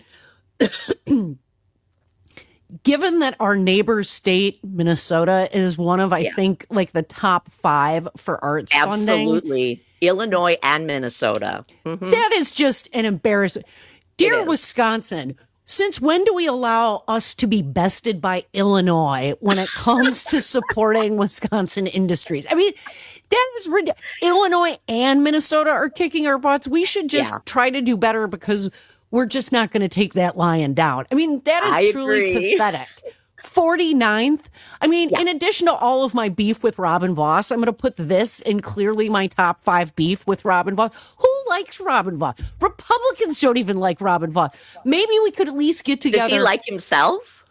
given that our neighbor state, Minnesota, is one of, I yeah. think, like the top five for arts Absolutely. funding. Absolutely. Illinois and Minnesota. Mm-hmm. That is just an embarrassment. Dear Wisconsin, since when do we allow us to be bested by Illinois when it comes to supporting Wisconsin industries? I mean, that is ridiculous. Illinois and Minnesota are kicking our butts. We should just yeah. try to do better because we're just not going to take that lion down. I mean, that is I truly agree. pathetic. forty-ninth. I mean, yeah. in addition to all of my beef with Robin Voss, I'm going to put this in clearly my top five beef with Robin Voss. Who likes Robin Voss? Republicans don't even like Robin Voss. Maybe we could at least get together. Does he like himself?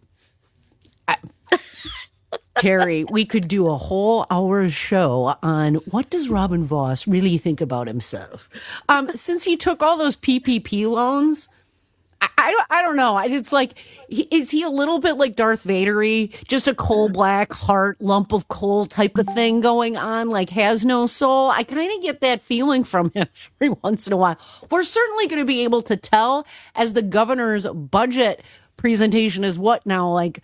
I, Terry, we could do a whole hour show on what does Robin Voss really think about himself. Um, since he took all those P P P loans, I, I, don't, I don't know. It's like, is he a little bit like Darth Vader-y? Just a coal black heart, lump of coal type of thing going on, like has no soul? I kind of get that feeling from him every once in a while. We're certainly going to be able to tell as the governor's budget presentation is what now, like,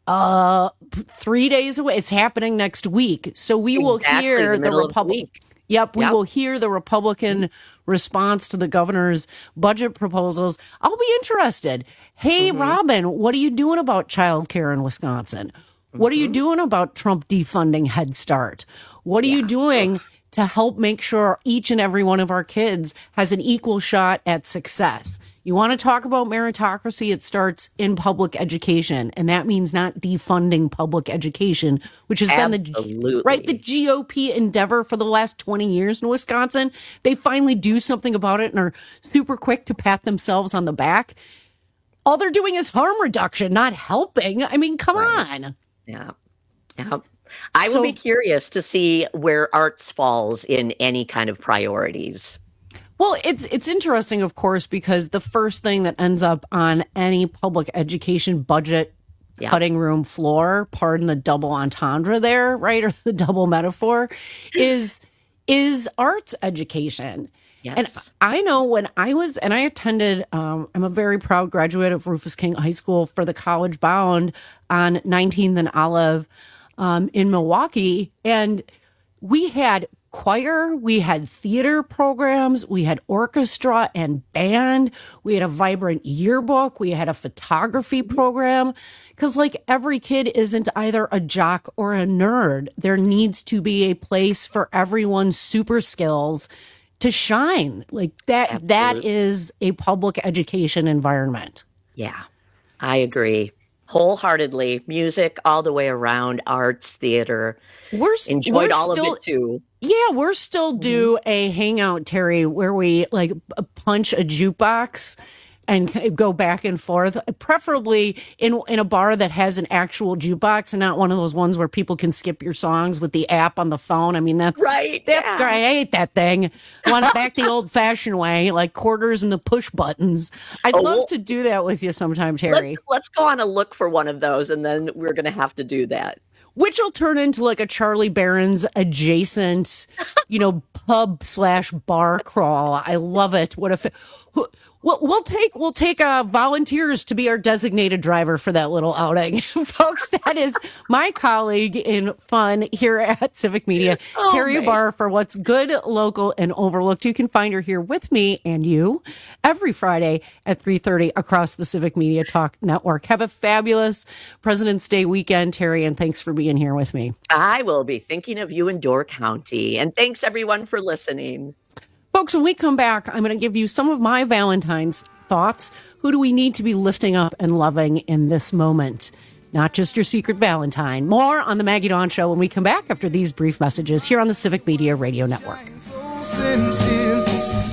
Uh, three days away. It's happening next week. So we exactly, will hear the, the Republican. Yep, we yep. will hear the Republican response to the governor's budget proposals. I'll be interested. Hey, mm-hmm. Robin, what are you doing about childcare in Wisconsin? Mm-hmm. What are you doing about Trump defunding Head Start? What are yeah. you doing to help make sure each and every one of our kids has an equal shot at success? You want to talk about meritocracy? It starts in public education, and that means not defunding public education, which has Absolutely. been the right the G O P endeavor for the last twenty years in Wisconsin. They finally do something about it and are super quick to pat themselves on the back. All they're doing is harm reduction, not helping. I mean, come right. on. Yeah, yeah. I So- will be curious to see where arts falls in any kind of priorities. Well, it's it's interesting, of course, because the first thing that ends up on any public education budget yeah. cutting room floor, pardon the double entendre there, right, or the double metaphor, is is arts education. Yes. And I know when I was, and I attended, um, I'm a very proud graduate of Rufus King High School for the College Bound on nineteenth and Olive um, in Milwaukee, and we had choir, we had theater programs, we had orchestra and band, we had a vibrant yearbook, we had a photography program. Because like every kid isn't either a jock or a nerd. There needs to be a place for everyone's super skills to shine. Like that, Absolutely. that is a public education environment. Yeah, I agree. Wholeheartedly. Music all the way around, arts, theater. We're enjoyed we're all still, of it too. Yeah, we're still due a hangout, Terry, where we like punch a jukebox and go back and forth, preferably in in a bar that has an actual jukebox and not one of those ones where people can skip your songs with the app on the phone. I mean, that's right. That's yeah. great. I hate that thing. I want it back the old-fashioned way, like quarters and the push buttons. I'd Oh, love well- to do that with you sometime, Terry. Let's, let's go on a look for one of those, and then we're going to have to do that. Which will turn into like a Charlie Barron's adjacent, you know, pub slash bar crawl. I love it. What if it, we'll, we'll take we'll take uh, volunteers to be our designated driver for that little outing, folks. That is my colleague in fun here at Civic Media, Oh, Terry man. Barr, for what's good, local, and overlooked. You can find her here with me and you every Friday at three thirty across the Civic Media Talk Network. Have a fabulous President's Day weekend, Terry, and thanks for being here with me. I will be thinking of you in Door County. And thanks, everyone, for listening. Folks, when we come back, I'm going to give you some of my Valentine's thoughts. Who do we need to be lifting up and loving in this moment? Not just your secret Valentine. More on the Maggie Dawn Show when we come back after these brief messages here on the Civic Media Radio Network. So sincere,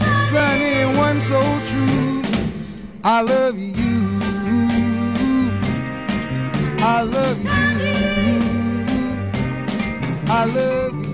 sunny one so true. I love you. I love you. I love you.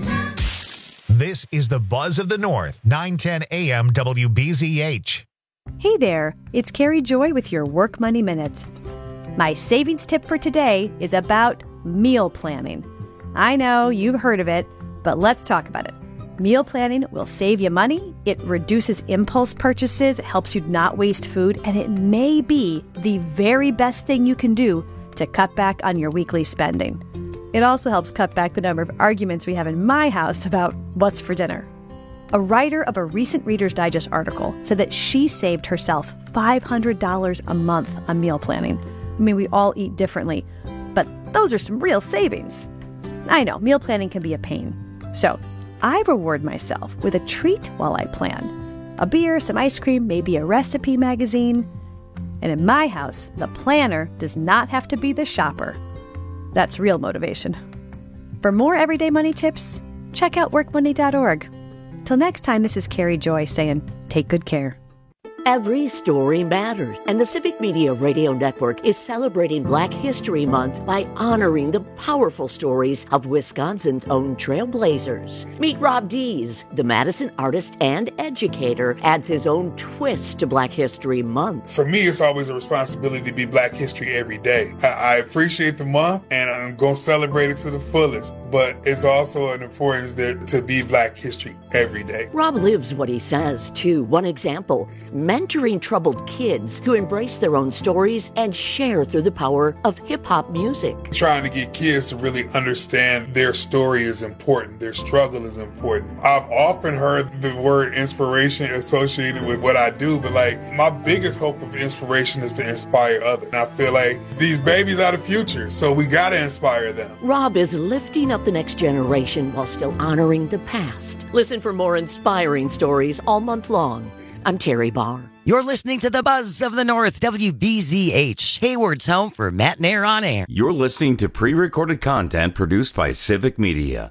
This is the Buzz of the North, nine ten A M W B Z H. Hey there, it's Carrie Joy with your Work Money Minute. My savings tip for today is about meal planning. I know you've heard of it, but let's talk about it. Meal planning will save you money, it reduces impulse purchases, it helps you not waste food, and it may be the very best thing you can do to cut back on your weekly spending. It also helps cut back the number of arguments we have in my house about what's for dinner. A writer of a recent Reader's Digest article said that she saved herself five hundred dollars a month on meal planning. I mean, we all eat differently, but those are some real savings. I know, meal planning can be a pain. So I reward myself with a treat while I plan. A beer, some ice cream, maybe a recipe magazine. And in my house, the planner does not have to be the shopper. That's real motivation. For more everyday money tips, check out work money dot org. Till next time, this is Carrie Joy saying, take good care. Every story matters, and the Civic Media Radio Network is celebrating Black History Month by honoring the powerful stories of Wisconsin's own trailblazers. Meet Rob Dees, the Madison artist and educator, adds his own twist to Black History Month. For me, it's always a responsibility to be Black History every day. I, I appreciate the month, and I'm going to celebrate it to the fullest, but it's also an importance that, to be Black History every day. Rob lives what he says, too. One example, mentoring troubled kids who embrace their own stories and share through the power of hip-hop music. Trying to get kids to really understand their story is important, their struggle is important. I've often heard the word inspiration associated with what I do, but like my biggest hope of inspiration is to inspire others. And I feel like these babies are the future, so we gotta inspire them. Rob is lifting up the next generation while still honoring the past. Listen for more inspiring stories all month long. I'm Terry Barr. You're listening to the Buzz of the North, W B Z H, Hayward's home for Matt and Air on Air. You're listening to pre-recorded content produced by Civic Media.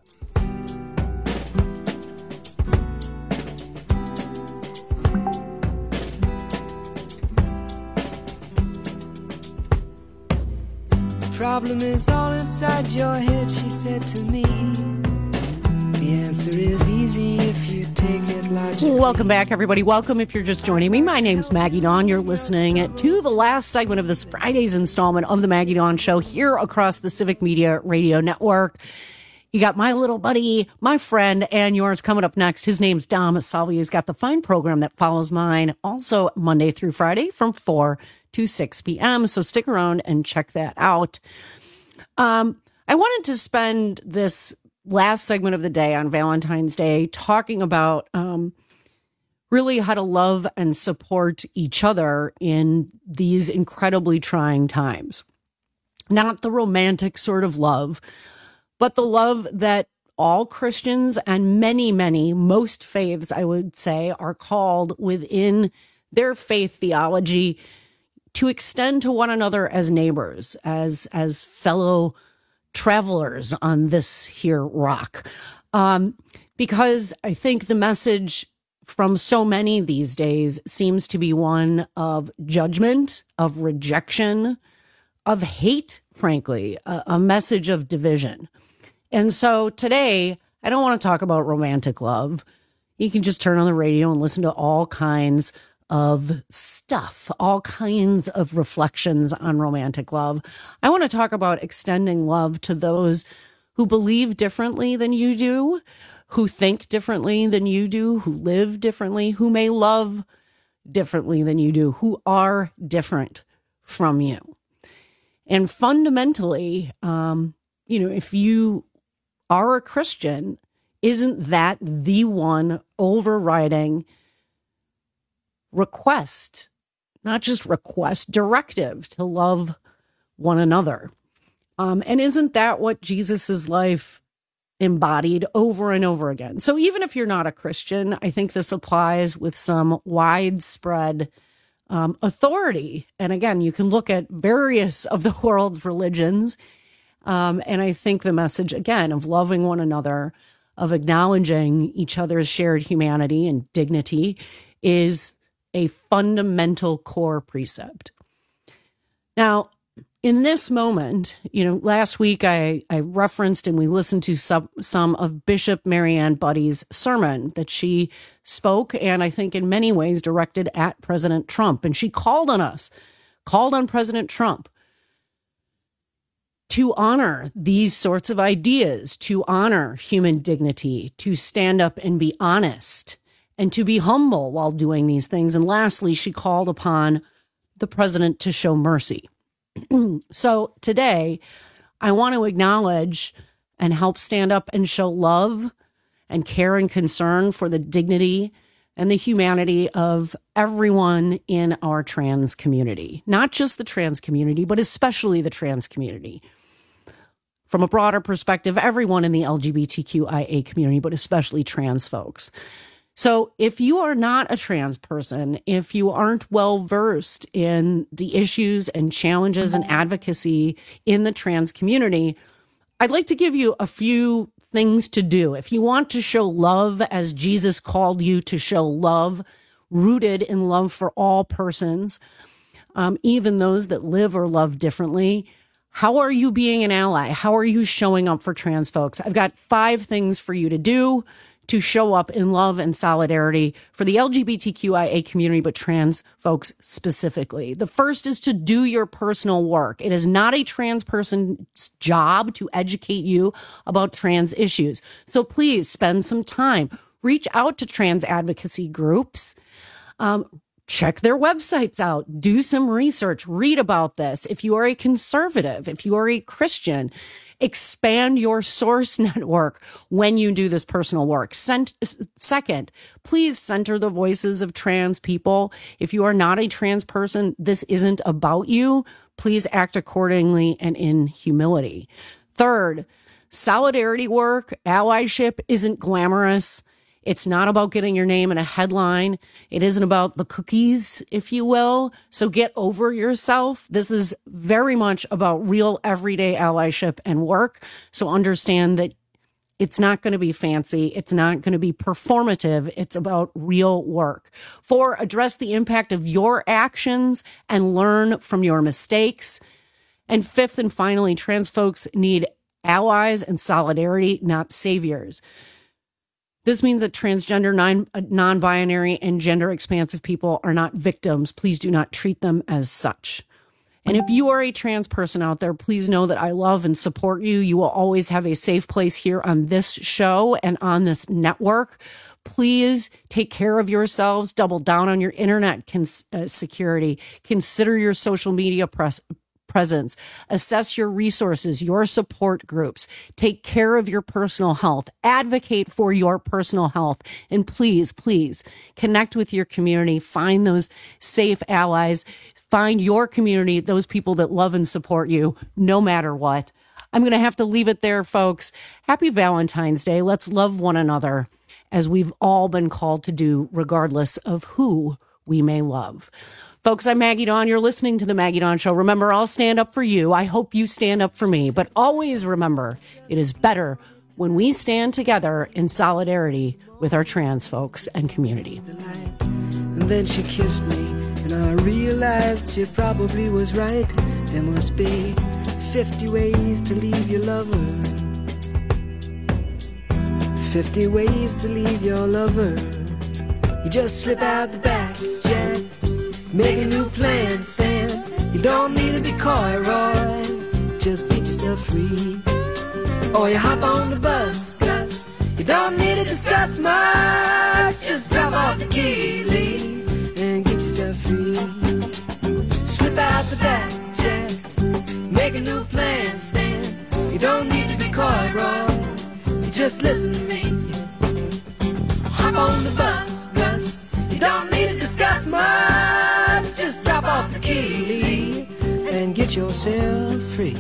The problem is all inside your head, she said to me. The answer is easy if you take it logically. Welcome back, everybody. Welcome if you're just joining me. My name's Maggie Dawn. You're listening to the last segment of this Friday's installment of the Maggie Dawn Show here across the Civic Media Radio Network. You got my little buddy, my friend, and yours coming up next. His name's Dom Salvi. He's got the fine program that follows mine, also Monday through Friday from four to six p.m. So stick around and check that out. Um, I wanted to spend this last segment of the day on Valentine's Day talking about um, really how to love and support each other in these incredibly trying times. Not the romantic sort of love, but the love that all Christians and many, many, most faiths, I would say, are called within their faith theology to extend to one another as neighbors, as as fellow travelers on this here rock. Um, because I think the message from so many these days seems to be one of judgment, of rejection, of hate, frankly, a, a message of division. And so today, I don't want to talk about romantic love. You can just turn on the radio and listen to all kinds of stuff, all kinds of reflections on romantic love. I want to talk about extending love to those who believe differently than you do, who think differently than you do, who live differently, who may love differently than you do, who are different from you. And fundamentally, um, you know, if you are a Christian, isn't that the one overriding request, not just request, directive to love one another? Um, and isn't that what Jesus's life embodied over and over again? So even if you're not a Christian, I think this applies with some widespread um, authority. And again, you can look at various of the world's religions. Um, and I think the message, again, of loving one another, of acknowledging each other's shared humanity and dignity is a fundamental core precept. Now, in this moment, you know, last week I, I referenced and we listened to some, some of Bishop Marianne Buddy's sermon that she spoke, and I think in many ways directed at President Trump. And she called on us, called on President Trump to honor these sorts of ideas, to honor human dignity, to stand up and be honest, and to be humble while doing these things. And lastly, she called upon the president to show mercy. So today, I want to acknowledge and help stand up and show love and care and concern for the dignity and the humanity of everyone in our trans community. Not just the trans community, but especially the trans community. From a broader perspective, everyone in the L G B T Q I A community, but especially trans folks. So if you are not a trans person, if you aren't well versed in the issues and challenges and advocacy in the trans community, I'd like to give you a few things to do. If you want to show love as Jesus called you to show love, rooted in love for all persons, um, even those that live or love differently, how are you being an ally? How are you showing up for trans folks? I've got five things for you to do to show up in love and solidarity for the L G B T Q I A community, but trans folks specifically. The first is to do your personal work. It is not a trans person's job to educate you about trans issues. So please spend some time. Reach out to trans advocacy groups. Um, Check their websites out, do some research, read about this. If you are a conservative, if you are a Christian, expand your source network when you do this personal work. Second, please center the voices of trans people. If you are not a trans person, this isn't about you. Please act accordingly and in humility. Third, solidarity work, allyship isn't glamorous. It's not about getting your name in a headline. It isn't about the cookies, if you will. So get over yourself. This is very much about real everyday allyship and work. So understand that it's not going to be fancy. It's not going to be performative. It's about real work. Four, address the impact of your actions and learn from your mistakes. And fifth and finally, trans folks need allies and solidarity, not saviors. This means that transgender, non, non-binary, and gender-expansive people are not victims. Please do not treat them as such. And if you are a trans person out there, please know that I love and support you. You will always have a safe place here on this show and on this network. Please take care of yourselves. Double down on your internet cons- uh, security. Consider your social media press. presence. Assess your resources, your support groups. Take care of your personal health. Advocate for your personal health. And please, please connect with your community. Find those safe allies. Find your community, those people that love and support you, no matter what. I'm going to have to leave it there, folks. Happy Valentine's Day. Let's love one another as we've all been called to do, regardless of who we may love. Folks, I'm Maggie Dawn. You're listening to The Maggie Dawn Show. Remember, I'll stand up for you. I hope you stand up for me. But always remember, it is better when we stand together in solidarity with our trans folks and community. And then she kissed me, and I realized she probably was right. There must be fifty ways to leave your lover. fifty ways to leave your lover. You just slip out the back, Jack. Make a new plan, Stan. You don't need to be coy, Roy. Just get yourself free. Or you hop on the bus, Gus. You don't need to discuss much. Just drop off the key, Lee, and get yourself free. Slip out the back, Jack. Make a new plan, Stan. You don't need to be coy, Roy. You just listen to me. Hop on the bus, Gus. You don't need to discuss much. Just drop off the key and get yourself free.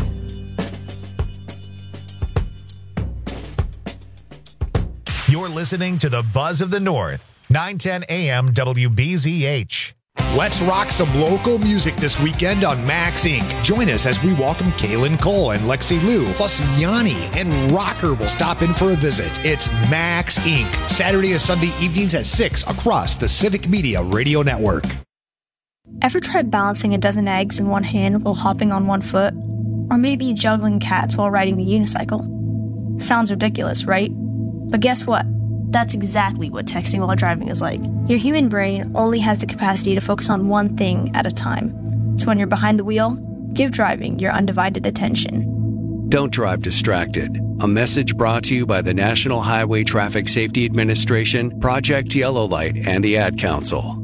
You're listening to the Buzz of the North, nine ten A M W B Z H. Let's rock some local music this weekend on Max Incorporated. Join us as we welcome Kaylin Cole and Lexi Liu, plus Yanni and Rocker will stop in for a visit. It's Max Incorporated, Saturday and Sunday evenings at six across the Civic Media Radio Network. Ever tried balancing a dozen eggs in one hand while hopping on one foot? Or maybe juggling cats while riding the unicycle? Sounds ridiculous, right? But guess what? That's exactly what texting while driving is like. Your human brain only has the capacity to focus on one thing at a time. So when you're behind the wheel, give driving your undivided attention. Don't drive distracted. A message brought to you by the National Highway Traffic Safety Administration, Project Yellow Light, and the Ad Council.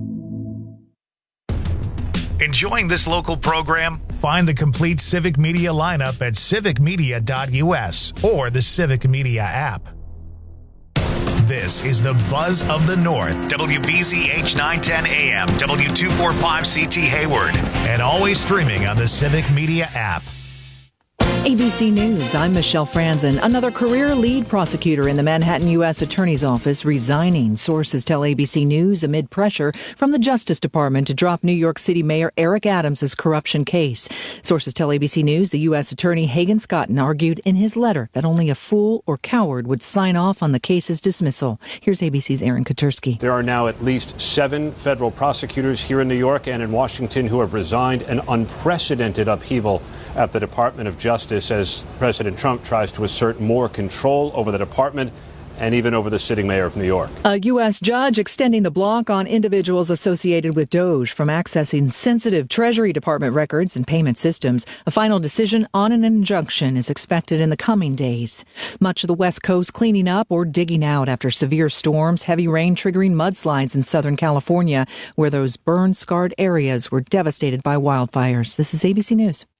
Enjoying this local program? Find the complete Civic Media lineup at civic media dot u s or the Civic Media app. This is the Buzz of the North, W B Z H nine ten A M, W two forty-five C T Hayward, and always streaming on the Civic Media app. A B C News, I'm Michelle Franzen. Another career lead prosecutor in the Manhattan U S Attorney's Office resigning. Sources tell A B C News amid pressure from the Justice Department to drop New York City Mayor Eric Adams' corruption case. Sources tell A B C News the U S Attorney Hagen Scotton argued in his letter that only a fool or coward would sign off on the case's dismissal. Here's A B C's Aaron Katursky. There are now at least seven federal prosecutors here in New York and in Washington who have resigned, an unprecedented upheaval at the Department of Justice as President Trump tries to assert more control over the department and even over the sitting mayor of New York. A U S judge extending the block on individuals associated with Doge from accessing sensitive Treasury Department records and payment systems. A final decision on an injunction is expected in the coming days. Much of the West Coast cleaning up or digging out after severe storms, heavy rain triggering mudslides in Southern California, where those burn-scarred areas were devastated by wildfires. This is A B C News.